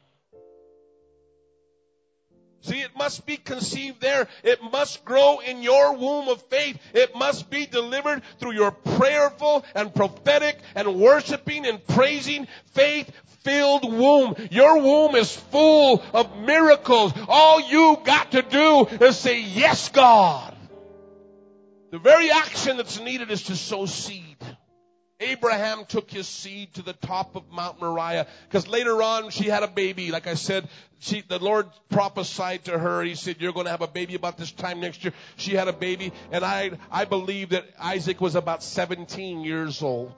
See, it must be conceived there. It must grow in your womb of faith. It must be delivered through your prayerful and prophetic and worshiping and praising faith-filled womb. Your womb is full of miracles. All you got to do is say, yes, God. The very action that's needed is to sow seed. Abraham took his seed to the top of Mount Moriah because later on she had a baby. Like I said, the Lord prophesied to her. He said, you're going to have a baby about this time next year. She had a baby, and I believe that Isaac was about 17 years old.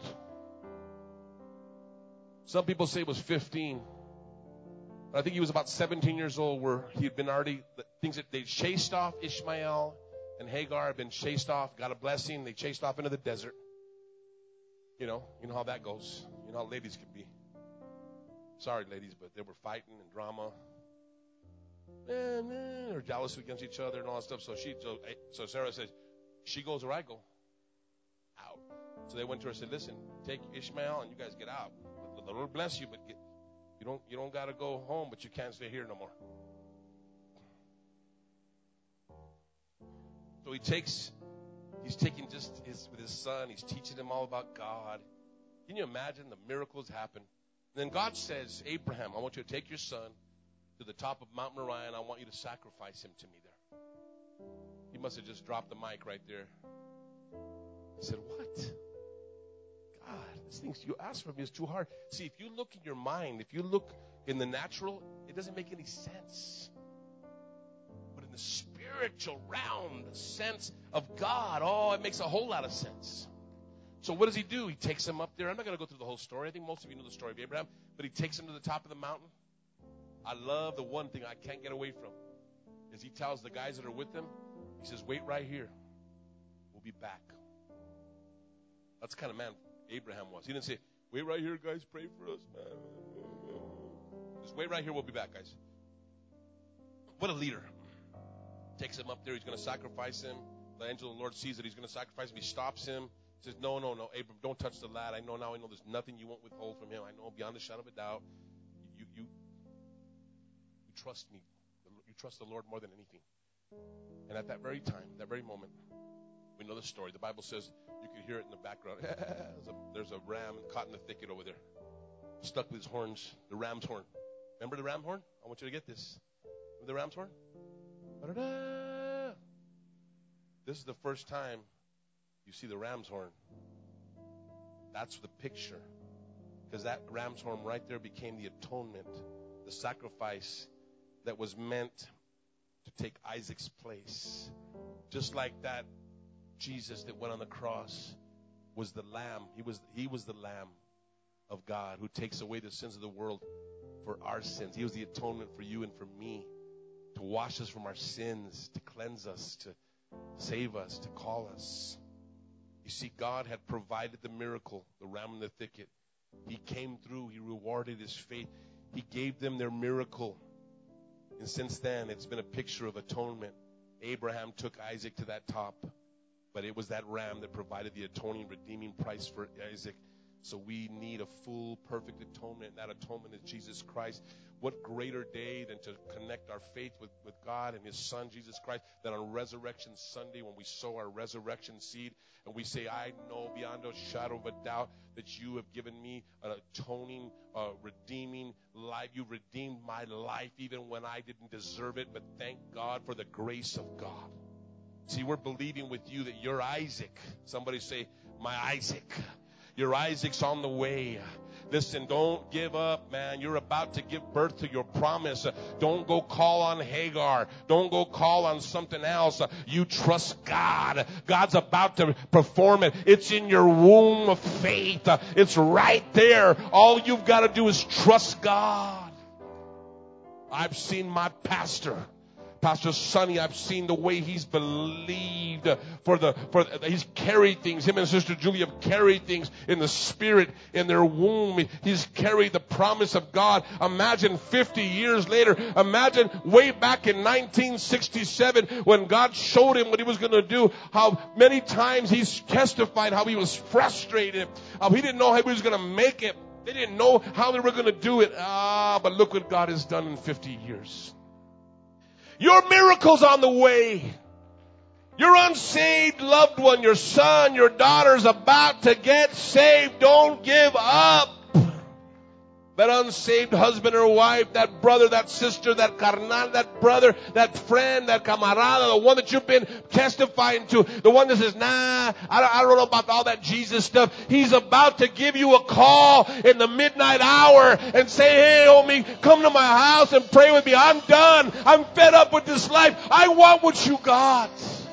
Some people say it was 15. But I think he was about 17 years old, where he had been already, things that they chased off Ishmael and Hagar had been chased off, got a blessing. They chased off into the desert. You know how that goes. You know how ladies can be. Sorry, ladies, but they were fighting and drama. They're jealous against each other and all that stuff. So Sarah says, she goes or I go. Out. So they went to her and said, listen, take Ishmael and you guys get out. The Lord bless you, but you don't got to go home, but you can't stay here no more. So he's taking with his son, he's teaching him all about God. Can you imagine the miracles happen? And then God says, Abraham, I want you to take your son to the top of Mount Moriah, and I want you to sacrifice him to me there. He must have just dropped the mic right there. He said, what? God, this thing you asked for me is too hard. See, if you look in your mind, if you look in the natural, it doesn't make any sense. But in the spiritual realm, the sense of God, it makes a whole lot of sense. So what does he do? He takes him up there. I'm not going to go through the whole story. I think most of you know the story of Abraham. But he takes him to the top of the mountain. I love the one thing I can't get away from is he tells the guys that are with him, he says, wait right here. We'll be back. That's the kind of man Abraham was. He didn't say, wait right here, guys, pray for us. Just wait right here, we'll be back, guys. What a leader. Takes him up there. He's going to sacrifice him. The angel of the Lord sees that he's going to sacrifice him. He stops him. Says, no, Abram, don't touch the lad. I know there's nothing you won't withhold from him. I know beyond a shadow of a doubt. You trust me. You trust the Lord more than anything. And at that very time, that very moment, we know the story. The Bible says you can hear it in the background. There's a ram caught in the thicket over there, stuck with his horns, the ram's horn. Remember the ram horn? I want you to get this. Remember the ram's horn? Da-da-da. This is the first time you see the ram's horn. That's the picture. Because that ram's horn right there became the atonement, the sacrifice that was meant to take Isaac's place. Just like that Jesus that went on the cross was the lamb. He was the lamb of God who takes away the sins of the world for our sins. He was the atonement for you and for me, to wash us from our sins, to cleanse us, to save us, to call us. You see, God had provided the miracle, the ram in the thicket. He came through. He rewarded his faith. He gave them their miracle. And since then, it's been a picture of atonement. Abraham took Isaac to that top, but it was that ram that provided the atoning, redeeming price for Isaac. So we need a full, perfect atonement, and that atonement is Jesus Christ. What greater day than to connect our faith with God and His Son, Jesus Christ, than on Resurrection Sunday when we sow our resurrection seed and we say, I know beyond a shadow of a doubt that you have given me an atoning, redeeming life. You redeemed my life even when I didn't deserve it, but thank God for the grace of God. See, we're believing with you that you're Isaac. Somebody say, my Isaac. Your Isaac's on the way. Listen, don't give up, man. You're about to give birth to your promise. Don't go call on Hagar. Don't go call on something else. You trust God. God's about to perform it. It's in your womb of faith. It's right there. All you've got to do is trust God. I've seen my pastor, Pastor Sonny, I've seen the way he's believed he's carried things. Him and Sister Julia have carried things in the spirit, in their womb. He's carried the promise of God. Imagine 50 years later. Imagine way back in 1967 when God showed him what He was going to do. How many times he's testified how he was frustrated. How he didn't know how he was going to make it. They didn't know how they were going to do it. But look what God has done in 50 years. Your miracle's on the way. Your unsaved loved one, your son, your daughter's about to get saved. Don't give up. That unsaved husband or wife, that brother, that sister, that carnal, that brother, that friend, that camarada, the one that you've been testifying to, the one that says, nah, I don't know about all that Jesus stuff. He's about to give you a call in the midnight hour and say, hey, homie, come to my house and pray with me. I'm done. I'm fed up with this life. I want what you got.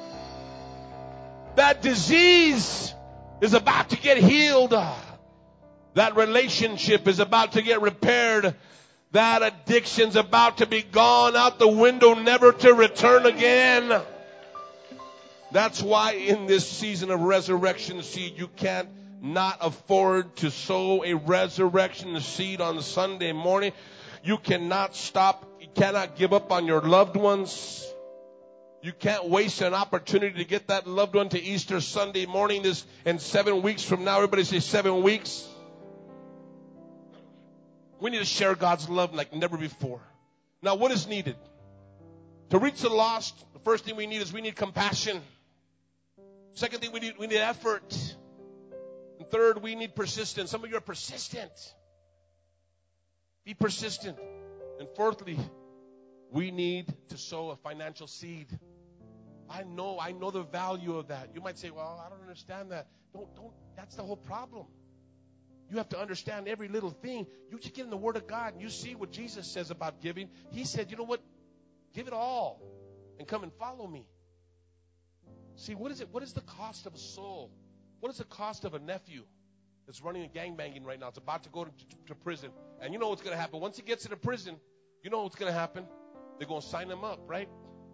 That disease is about to get healed. That relationship is about to get repaired. That addiction's about to be gone out the window, never to return again. That's why in this season of resurrection seed, you can't not afford to sow a resurrection seed on Sunday morning. You cannot stop. You cannot give up on your loved ones. You can't waste an opportunity to get that loved one to Easter Sunday morning in 7 weeks from now. Everybody say 7 weeks. We need to share God's love like never before. Now, what is needed? To reach the lost, the first thing we need compassion. Second thing we need effort. And third, we need persistence. Some of you are persistent. Be persistent. And fourthly, we need to sow a financial seed. I know the value of that. You might say, well, I don't understand that. Don't. That's the whole problem. You have to understand every little thing. You just get in the Word of God and you see what Jesus says about giving. He said, you know what? Give it all and come and follow me. See, what is it? What is the cost of a soul? What is the cost of a nephew that's running a gangbanging right now? It's about to go to prison. And you know what's going to happen. Once he gets into prison, you know what's going to happen. They're going to sign him up, right?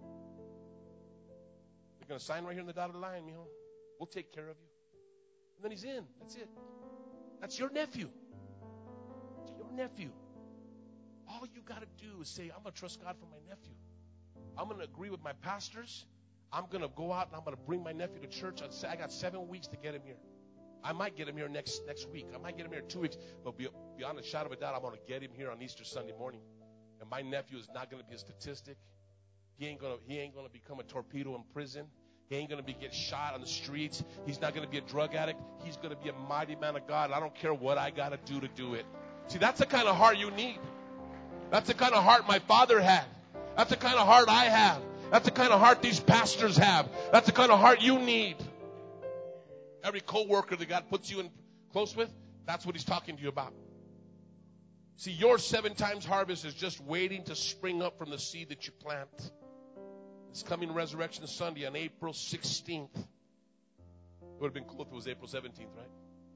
They're going to sign right here in the dotted line, mijo. We'll take care of you. And then he's in. That's it. That's your nephew. It's your nephew. All you got to do is say, I'm going to trust God for my nephew. I'm going to agree with my pastors. I'm going to go out and I'm going to bring my nephew to church. I got 7 weeks to get him here. I might get him here next week. I might get him here 2 weeks. But beyond a shadow of a doubt, I'm going to get him here on Easter Sunday morning. And my nephew is not going to be a statistic. He ain't going to become a torpedo in prison. He ain't going to get shot on the streets. He's not going to be a drug addict. He's going to be a mighty man of God. I don't care what I got to do it. See, that's the kind of heart you need. That's the kind of heart my father had. That's the kind of heart I have. That's the kind of heart these pastors have. That's the kind of heart you need. Every co-worker that God puts you in close with, that's what He's talking to you about. See, your 7 times harvest is just waiting to spring up from the seed that you plant. It's coming Resurrection Sunday on April 16th. It would have been cool if it was April 17th, right?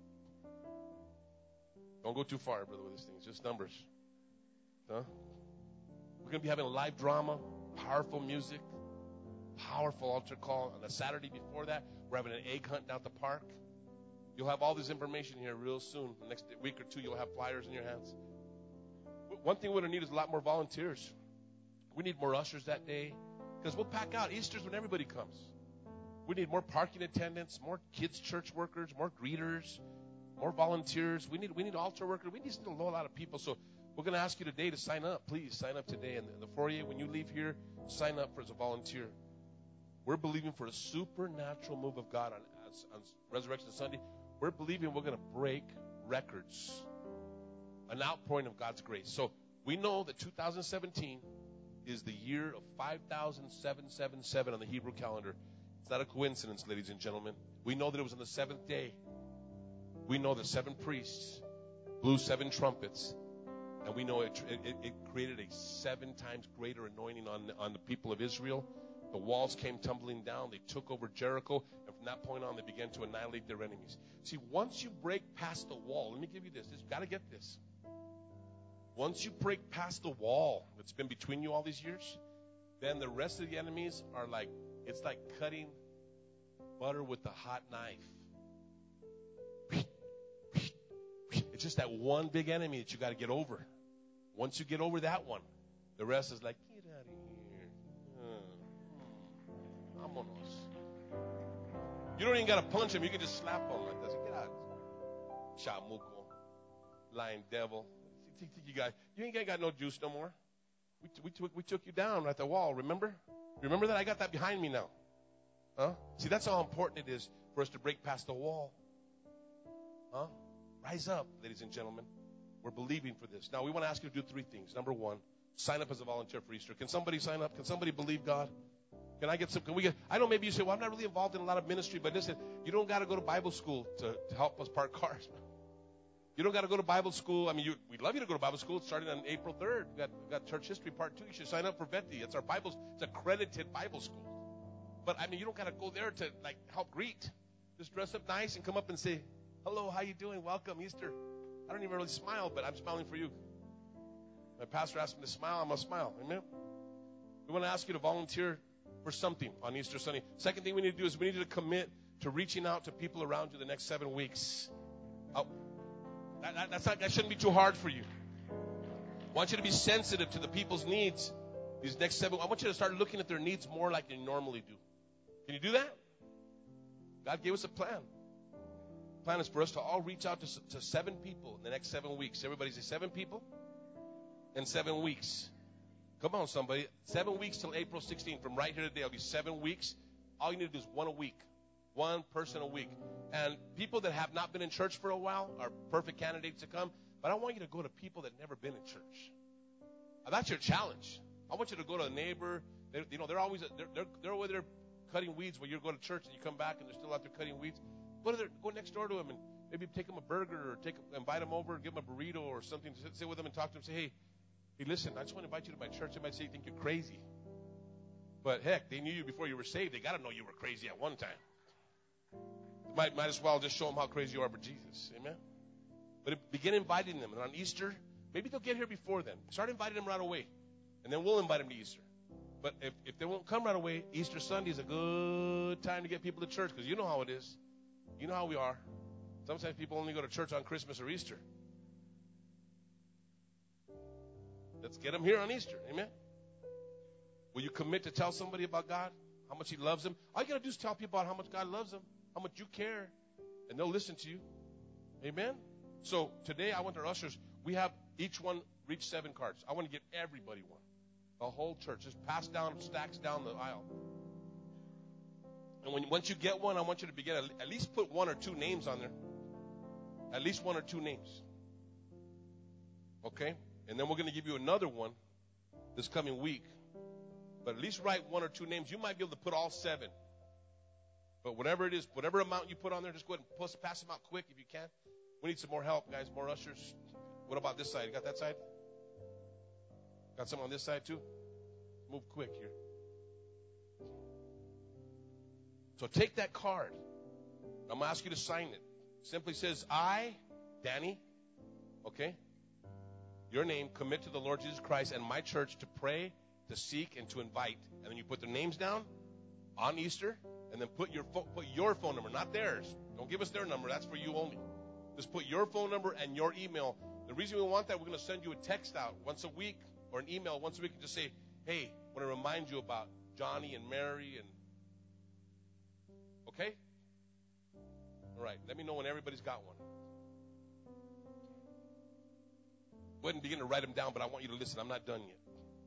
Don't go too far, brother, with this thing. It's just numbers. Huh? We're going to be having a live drama, powerful music, powerful altar call. On the Saturday before that, we're having an egg hunt down at the park. You'll have all this information here real soon. The next week or two, you'll have flyers in your hands. One thing we're going to need is a lot more volunteers. We need more ushers that day because we'll pack out. Easter's when everybody comes. We need more parking attendants, more kids' church workers, more greeters, more volunteers. We need altar workers. We need to know a lot of people. So we're going to ask you today to sign up. Please sign up today. And the foyer, when you leave here, sign up as a volunteer. We're believing for a supernatural move of God on Resurrection Sunday. We're believing we're going to break records, an outpouring of God's grace. So we know that 2017 is the year of 5,777 on the Hebrew calendar. It's not a coincidence, ladies and gentlemen. We know that it was on the seventh day. We know that 7 priests blew 7 trumpets. And we know it created a 7 times greater anointing on the people of Israel. The walls came tumbling down. They took over Jericho. And from that point on, they began to annihilate their enemies. See, once you break past the wall, let me give you this. You've got to get this. Once you break past the wall that's been between you all these years, then the rest of the enemies are like, it's like cutting butter with a hot knife. It's just that one big enemy that you got to get over. Once you get over that one, the rest is like, get out of here. Vámonos. You don't even got to punch him. You can just slap him like this. Get out. Chamuco. Lying devil. You ain't got no juice no more. We took you down at the wall, remember? Remember that? I got that behind me now. Huh? See, that's how important it is for us to break past the wall. Huh? Rise up, ladies and gentlemen. We're believing for this. Now, we want to ask you to do 3 things. Number 1, sign up as a volunteer for Easter. Can somebody sign up? Can somebody believe God? Can I get some? I know maybe you say, well, I'm not really involved in a lot of ministry, but listen, you don't got to go to Bible school to help us park cars. You don't got to go to Bible school. I mean, we'd love you to go to Bible school. It's starting on April 3rd. We got Church History Part 2. You should sign up for VETI. It's accredited Bible school. But, I mean, you don't got to go there to, like, help greet. Just dress up nice and come up and say, hello, how you doing? Welcome, Easter. I don't even really smile, but I'm smiling for you. My pastor asked me to smile. I'm going to smile. Amen? We want to ask you to volunteer for something on Easter Sunday. Second thing we need to do is we need to commit to reaching out to people around you the next 7 weeks. That shouldn't be too hard for you. I want you to be sensitive to the people's needs. These next 7, I want you to start looking at their needs more like you normally do. Can you do that? God gave us a plan. The plan is for us to all reach out to 7 people in the next 7 weeks. Everybody say 7 people in 7 weeks. Come on, somebody. 7 weeks till April 16th. From right here today, it'll be 7 weeks. All you need to do is 1 a week. 1 person a week. And people that have not been in church for a while are perfect candidates to come. But I want you to go to people that never been in church. Now, that's your challenge. I want you to go to a neighbor. They're always they're over there cutting weeds when you go to church and you come back and they're still out there cutting weeds. Go next door to them and maybe take them a burger or invite them over, give them a burrito or something to sit with them and talk to them. Say, hey, listen, I just want to invite you to my church. They might say you think you're crazy. But heck, they knew you before you were saved. They got to know you were crazy at one time. Might as well just show them how crazy you are for Jesus. Amen? But begin inviting them. And on Easter, maybe they'll get here before then. Start inviting them right away. And then we'll invite them to Easter. But if they won't come right away, Easter Sunday is a good time to get people to church because you know how it is. You know how we are. Sometimes people only go to church on Christmas or Easter. Let's get them here on Easter. Amen? Will you commit to tell somebody about God? How much He loves them? All you got to do is tell people about how much God loves them, how much you care, and they'll listen to you. Amen? So today I want our ushers, we have each one reach 7 cards. I want to give everybody one. The whole church. Just pass down, stacks down the aisle. And once you get one, I want you to begin at least put 1 or 2 names on there. At least 1 or 2 names. Okay? And then we're going to give you another one this coming week. But at least write 1 or 2 names. You might be able to put all 7. But whatever it is, whatever amount you put on there, just go ahead and pass them out quick if you can. We need some more help, guys, more ushers. What about this side? You got that side? Got some on this side too? Move quick here. So take that card. I'm going to ask you to sign it. Simply says, I, Danny, okay, your name, commit to the Lord Jesus Christ and my church to pray, to seek, and to invite. And then you put their names down on Easter, and then put your phone number, not theirs. Don't give us their number. That's for you only. Just put your phone number and your email The reason we want that, we're going to send you a text out once a week or an email once a week and just say, hey, I want to remind you about Johnny and Mary and, okay? All right, let me know when everybody's got one. Go ahead and begin to write them down, but I want you to listen. I'm not done yet.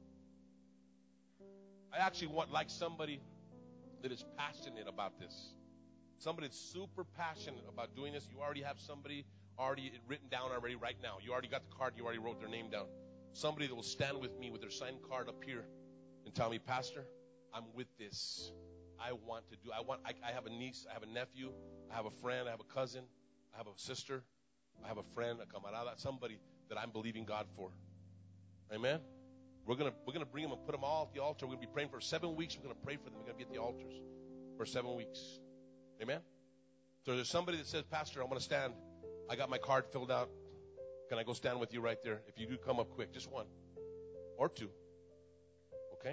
I actually want like somebody that is passionate about this. Somebody that's super passionate about doing this. You already have somebody already written down already right now. You already got the card. You already wrote their name down. Somebody that will stand with me with their signed card up here and tell me, Pastor, I'm with this. I want to do. I have a niece. I have a nephew. I have a friend. I have a cousin. I have a sister. I have a friend, a camarada, somebody that I'm believing God for. Amen. We're gonna bring them and put them all at the altar. We're gonna be praying for 7 weeks. We're gonna pray for them. We're gonna be at the altars for 7 weeks. Amen. So there's somebody that says, Pastor, I'm gonna stand. I got my card filled out. Can I go stand with you right there? If you do, come up quick. Just one or two. Okay?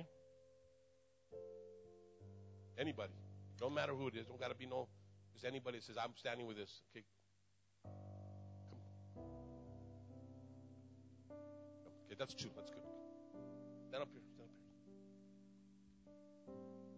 Anybody. Don't matter who it is. Don't got to be no. Just anybody that says, I'm standing with this. Okay? Come. Okay, that's two. That's good. Stand up here. Stand up here.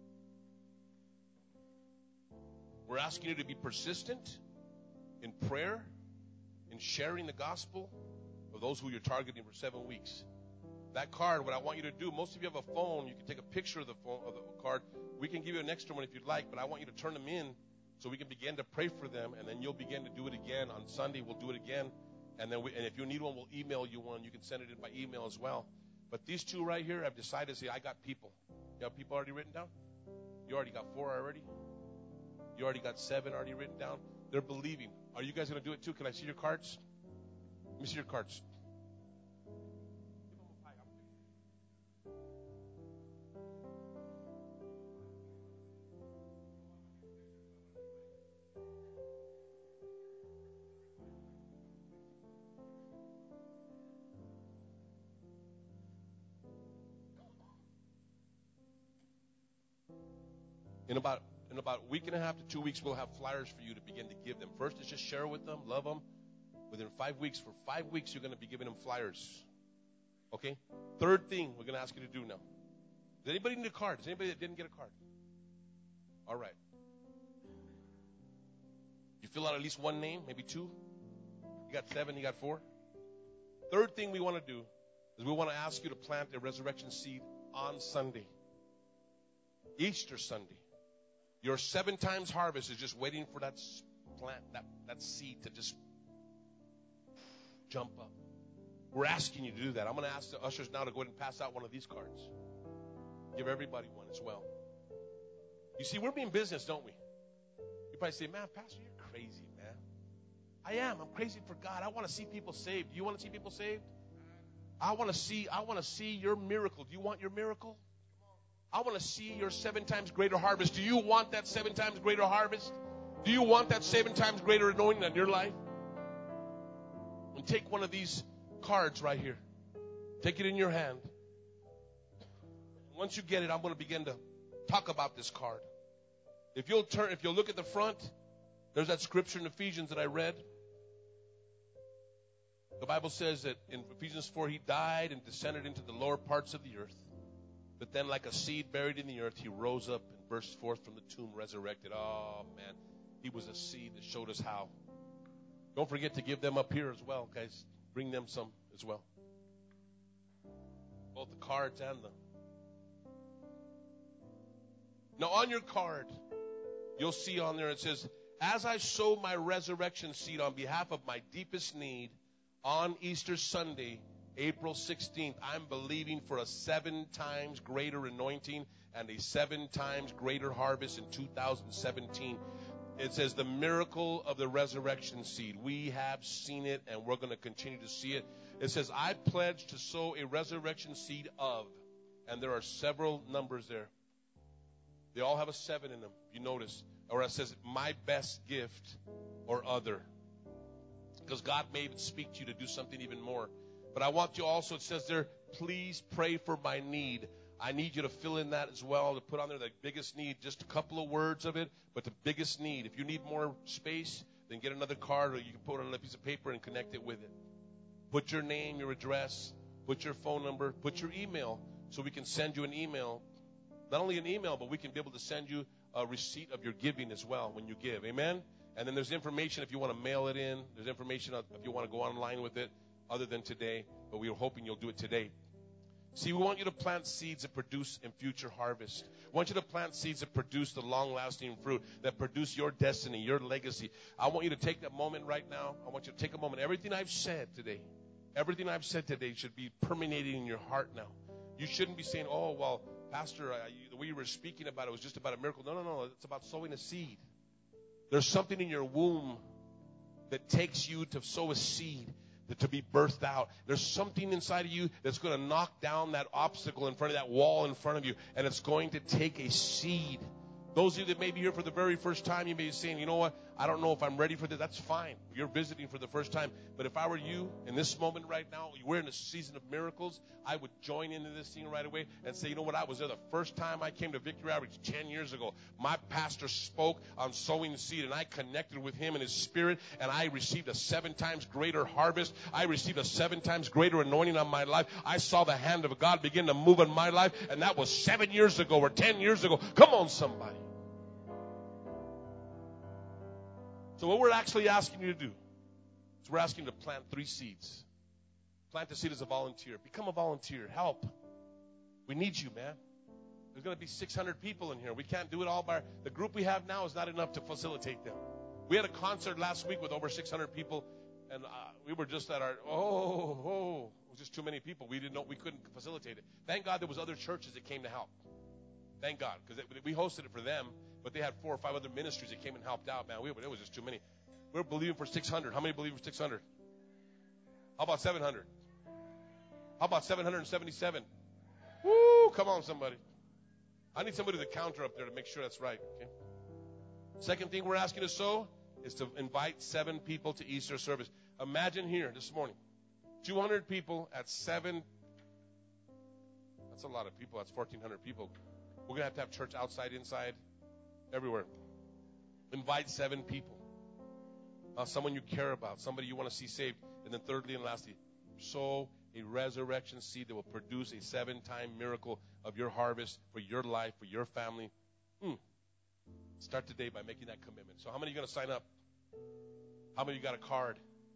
We're asking you to be persistent in prayer, in sharing the gospel of those who you're targeting for 7 weeks. That card, what I want you to do, most of you have a phone. You can take a picture of the phone of the card. We can give you an extra one if you'd like, but I want you to turn them in so we can begin to pray for them, and then you'll begin to do it again. On Sunday, we'll do it again. And then and if you need one, we'll email you one. You can send it in by email as well. But these two right here, I've decided to say, I got people. You have people already written down? You already got 4 already? You already got 7 already written down? They're believing. Are you guys going to do it too? Can I see your cards? Let me see your cards. In about a week and a half to 2 weeks, we'll have flyers for you to begin to give them. First is just share with them, love them. Within 5 weeks, for 5 weeks, you're going to be giving them flyers. Okay? Third thing we're going to ask you to do now. Does anybody need a card? Does anybody that didn't get a card? All right. You fill out at least one name, maybe 2. You got 7, you got 4. Third thing we want to do is we want to ask you to plant a resurrection seed on Sunday. Easter Sunday. Your 7 times harvest is just waiting for that plant, that seed to just jump up. We're asking you to do that. I'm going to ask the ushers now to go ahead and pass out one of these cards. Give everybody one as well. You see, we're being business, don't we? You probably say, man, Pastor, you're crazy, man. I am. I'm crazy for God. I want to see people saved. Do you want to see people saved? I want to see your miracle. Do you want your miracle? I want to see your 7 times greater harvest. Do you want that 7 times greater harvest? Do you want that 7 times greater anointing in your life? And take one of these cards right here. Take it in your hand. Once you get it, I'm going to begin to talk about this card. If you'll look at the front, there's that scripture in Ephesians that I read. The Bible says that in Ephesians 4, he died and descended into the lower parts of the earth. But then like a seed buried in the earth, he rose up and burst forth from the tomb, resurrected. Oh, man. He was a seed that showed us how. Don't forget to give them up here as well, guys. Bring them some as well. Both the cards and the... Now, on your card, you'll see on there it says, as I sow my resurrection seed on behalf of my deepest need on Easter Sunday, April 16th, I'm believing for a 7 times greater anointing and a 7 times greater harvest in 2017. It says the miracle of the resurrection seed. We have seen it and we're going to continue to see it. It says, I pledge to sow a resurrection seed of, and there are several numbers there. They all have a 7 in them, you notice. Or it says, my best gift or other. Because God may even speak to you to do something even more. But I want you also, it says there, please pray for my need. I need you to fill in that as well, to put on there the biggest need, just a couple of words of it, but the biggest need. If you need more space, then get another card, or you can put it on a piece of paper and connect it with it. Put your name, your address, put your phone number, put your email, so we can send you an email. Not only an email, but we can be able to send you a receipt of your giving as well when you give. Amen? And then there's information if you want to mail it in. There's information if you want to go online with it other than today. But we are hoping you'll do it today. See, we want you to plant seeds that produce in future harvest. We want you to plant seeds that produce the long-lasting fruit, that produce your destiny, your legacy. I want you to take that moment right now. I want you to take a moment. Everything I've said today should be permeating in your heart now. You shouldn't be saying, oh, well, Pastor, the way you were speaking about it was just about a miracle. No. It's about sowing a seed. There's something in your womb that takes you to sow a seed, to be birthed out. There's something inside of you that's going to knock down that obstacle in front of that wall in front of you, and it's going to take a seed. Those of you that may be here for the very first time, you may be saying, you know what, I don't know if I'm ready for this. That's fine. You're visiting for the first time. But if I were you in this moment right now, we're in a season of miracles, I would join into this thing right away and say, you know what, I was there the first time I came to Victory Outreach 10 years ago. My pastor spoke on sowing seed, and I connected with him in his spirit, and I received a 7 times greater harvest. I received a 7 times greater anointing on my life. I saw the hand of God begin to move in my life, and that was 7 years ago or 10 years ago. Come on, somebody. So what we're actually asking you to do is we're asking you to plant 3 seeds. Plant the seed as a volunteer. Become a volunteer. Help. We need you, man. There's going to be 600 people in here. We can't do it all by the group we have now is not enough to facilitate them. We had a concert last week with over 600 people, and we were just at our, it was just too many people. We didn't know, we couldn't facilitate it. Thank God there was other churches that came to help. Thank God, because we hosted it for them, but they had 4 or 5 other ministries that came and helped out, man. It was just too many. We're believing for 600. How many believe for 600? How about 700? How about 777? Woo, come on, somebody. I need somebody to counter up there to make sure that's right, okay? Second thing we're asking to sow is to invite 7 people to Easter service. Imagine here this morning, 200 people at 7. That's a lot of people. That's 1,400 people. We're going to have church outside, inside, everywhere. Invite 7 people. Someone you care about, somebody you want to see saved. And then thirdly and lastly, sow a resurrection seed that will produce a 7-time miracle of your harvest for your life, for your family. Start today by making that commitment. So how many are going to sign up? How many of you got a card?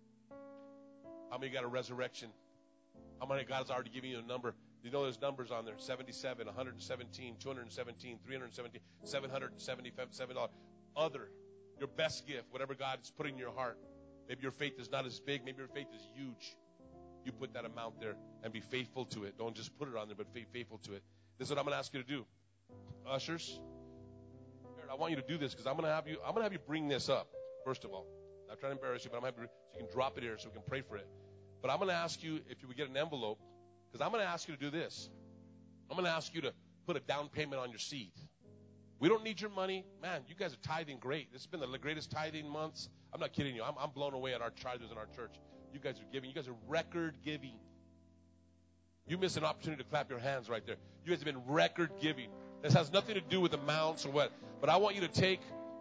How many got a resurrection? How many God has already given you a number? You know there's numbers on there, 77, 117, 217, 317, $777. Other, your best gift, whatever God has put in your heart. Maybe your faith is not as big. Maybe your faith is huge. You put that amount there and be faithful to it. Don't just put it on there, but be faithful to it. This is what I'm going to ask you to do. Ushers, I want you to do this because I'm going to have you bring this up, first of all. I'm not trying to embarrass you, but I'm going to have you, so you can drop it here so we can pray for it. But I'm going to ask you if you would get an envelope, because I'm going to ask you to do this. I'm going to ask you to put a down payment on your seed. We don't need your money. Man, you guys are tithing great. This has been the greatest tithing months. I'm not kidding you. I'm blown away at our tithers in our church. You guys are giving. You guys are record giving. You miss an opportunity to clap your hands right there. You guys have been record giving. This has nothing to do with amounts or what. But I want you to take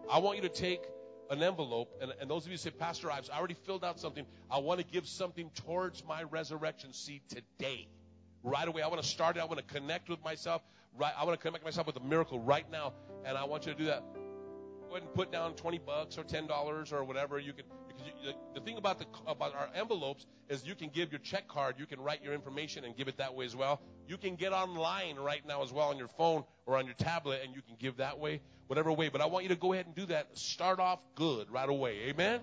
an envelope, and those of you who say, Pastor, I've already filled out something. I want to give something towards my resurrection seed today. Right away. I want to start it. I want to connect with myself. Right. I want to connect myself with a miracle right now. And I want you to do that. Go ahead and put down $20 or $10 or whatever you can. Because the thing about our envelopes is you can give your check card. You can write your information and give it that way as well. You can get online right now as well on your phone or on your tablet, and you can give that way, whatever way. But I want you to go ahead and do that. Start off good right away. Amen?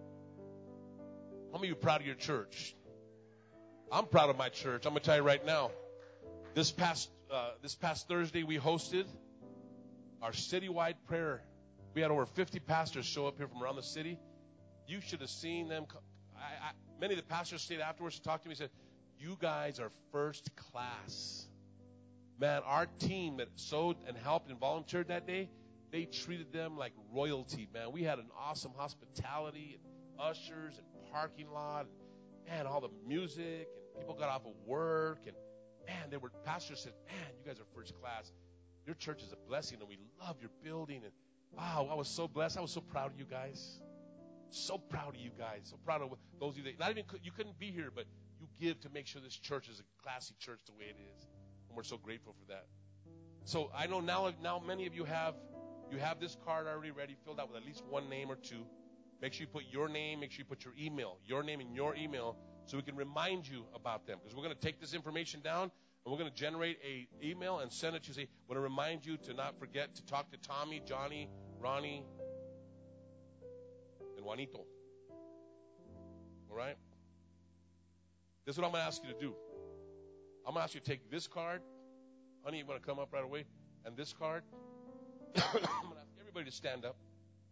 How many of you are proud of your church? I'm proud of my church. I'm going to tell you right now. This past Thursday, we hosted our citywide prayer. We had over 50 pastors show up here from around the city. You should have seen them. Many of the pastors stayed afterwards to talk to me and said, you guys are first class. Man, our team that sowed and helped and volunteered that day, they treated them like royalty, man. We had an awesome hospitality and ushers and parking lot. Man, all the music and people got off of work. And, man, pastors said, man, you guys are first class. Your church is a blessing, and we love your building. And, wow, I was so blessed. I was so proud of you guys. So proud of you guys. So proud of those of you that you couldn't be here, but give to make sure this church is a classy church the way it is. And we're so grateful for that. So I know now many of you have this card already ready, filled out with at least one name or two. Make sure you put your name, make sure you put your email, your name and your email, so we can remind you about them. Because we're going to take this information down, and we're going to generate an email and send it to you. Say, I want to remind you to not forget to talk to Tommy, Johnny, Ronnie, and Juanito. All right? This is what I'm going to ask you to do. I'm going to ask you to take this card. Honey, you want to come up right away? And this card. I'm going to ask everybody to stand up.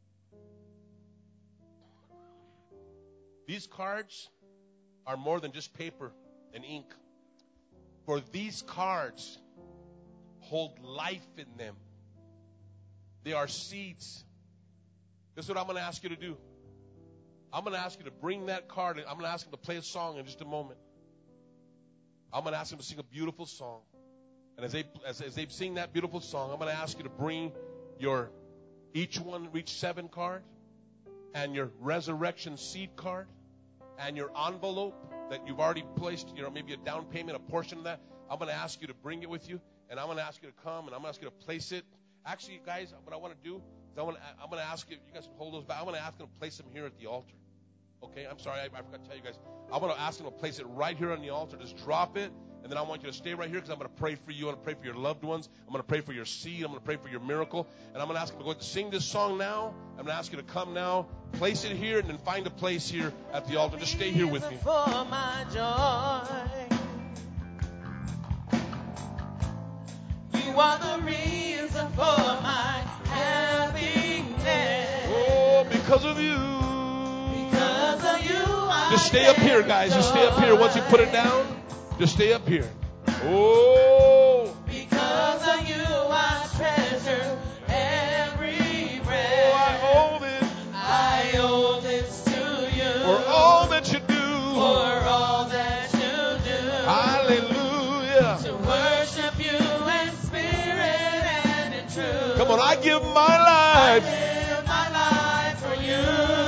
These cards are more than just paper and ink. For these cards hold life in them. They are seeds. This is what I'm going to ask you to do. I'm going to ask you to bring that card. I'm going to ask them to play a song in just a moment. I'm going to ask them to sing a beautiful song. And as they sing that beautiful song, I'm going to ask you to bring each 7 card, and your resurrection seed card, and your envelope that you've already placed, maybe a down payment, a portion of that. I'm going to ask you to bring it with you, and I'm going to ask you to come, and I'm going to ask you to place it. Actually, guys, what I want to do is I'm going to ask you guys can hold those back. I'm going to ask them to place them here at the altar. Okay, I'm sorry, I forgot to tell you guys. I'm going to ask them to place it right here on the altar. Just drop it. And then I want you to stay right here because I'm going to pray for you. I'm going to pray for your loved ones. I'm going to pray for your seed. I'm going to pray for your miracle. And I'm going to ask you to go ahead and sing this song now. I'm going to ask you to come now, place it here, and then find a place here at the altar. Just stay here with me. For my joy, you are the reason for my happiness. Oh, because of you. Because of you, just stay up here, guys. Just stay up here. Once you put it down, just stay up here. Oh. Because of you, I treasure every breath. Oh, I owe this. I owe this to you. For all that you do. For all that you do. Hallelujah. To worship you in spirit and in truth. Come on, I give my life. I give my life for you.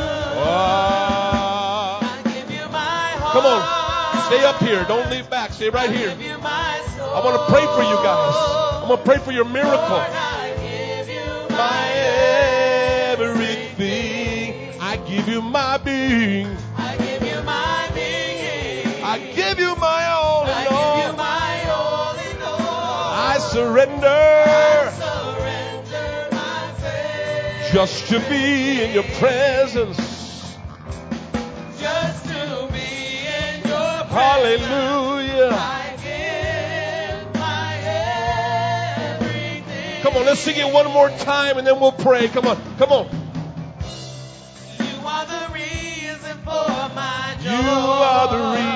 I give you my heart. Come on. Stay up here. Don't leave back. Stay right here. I want to pray for you guys. I'm going to pray for your miracle. I give you my everything. I give you my being. I give you my being. I give you my all in all. I give you my all in all. I surrender. I surrender my faith. Just to be in your presence. Just to be in your presence. Hallelujah. I give my everything. Come on, let's sing it one more time and then we'll pray. Come on, come on. You are the reason for my joy. You are the reason.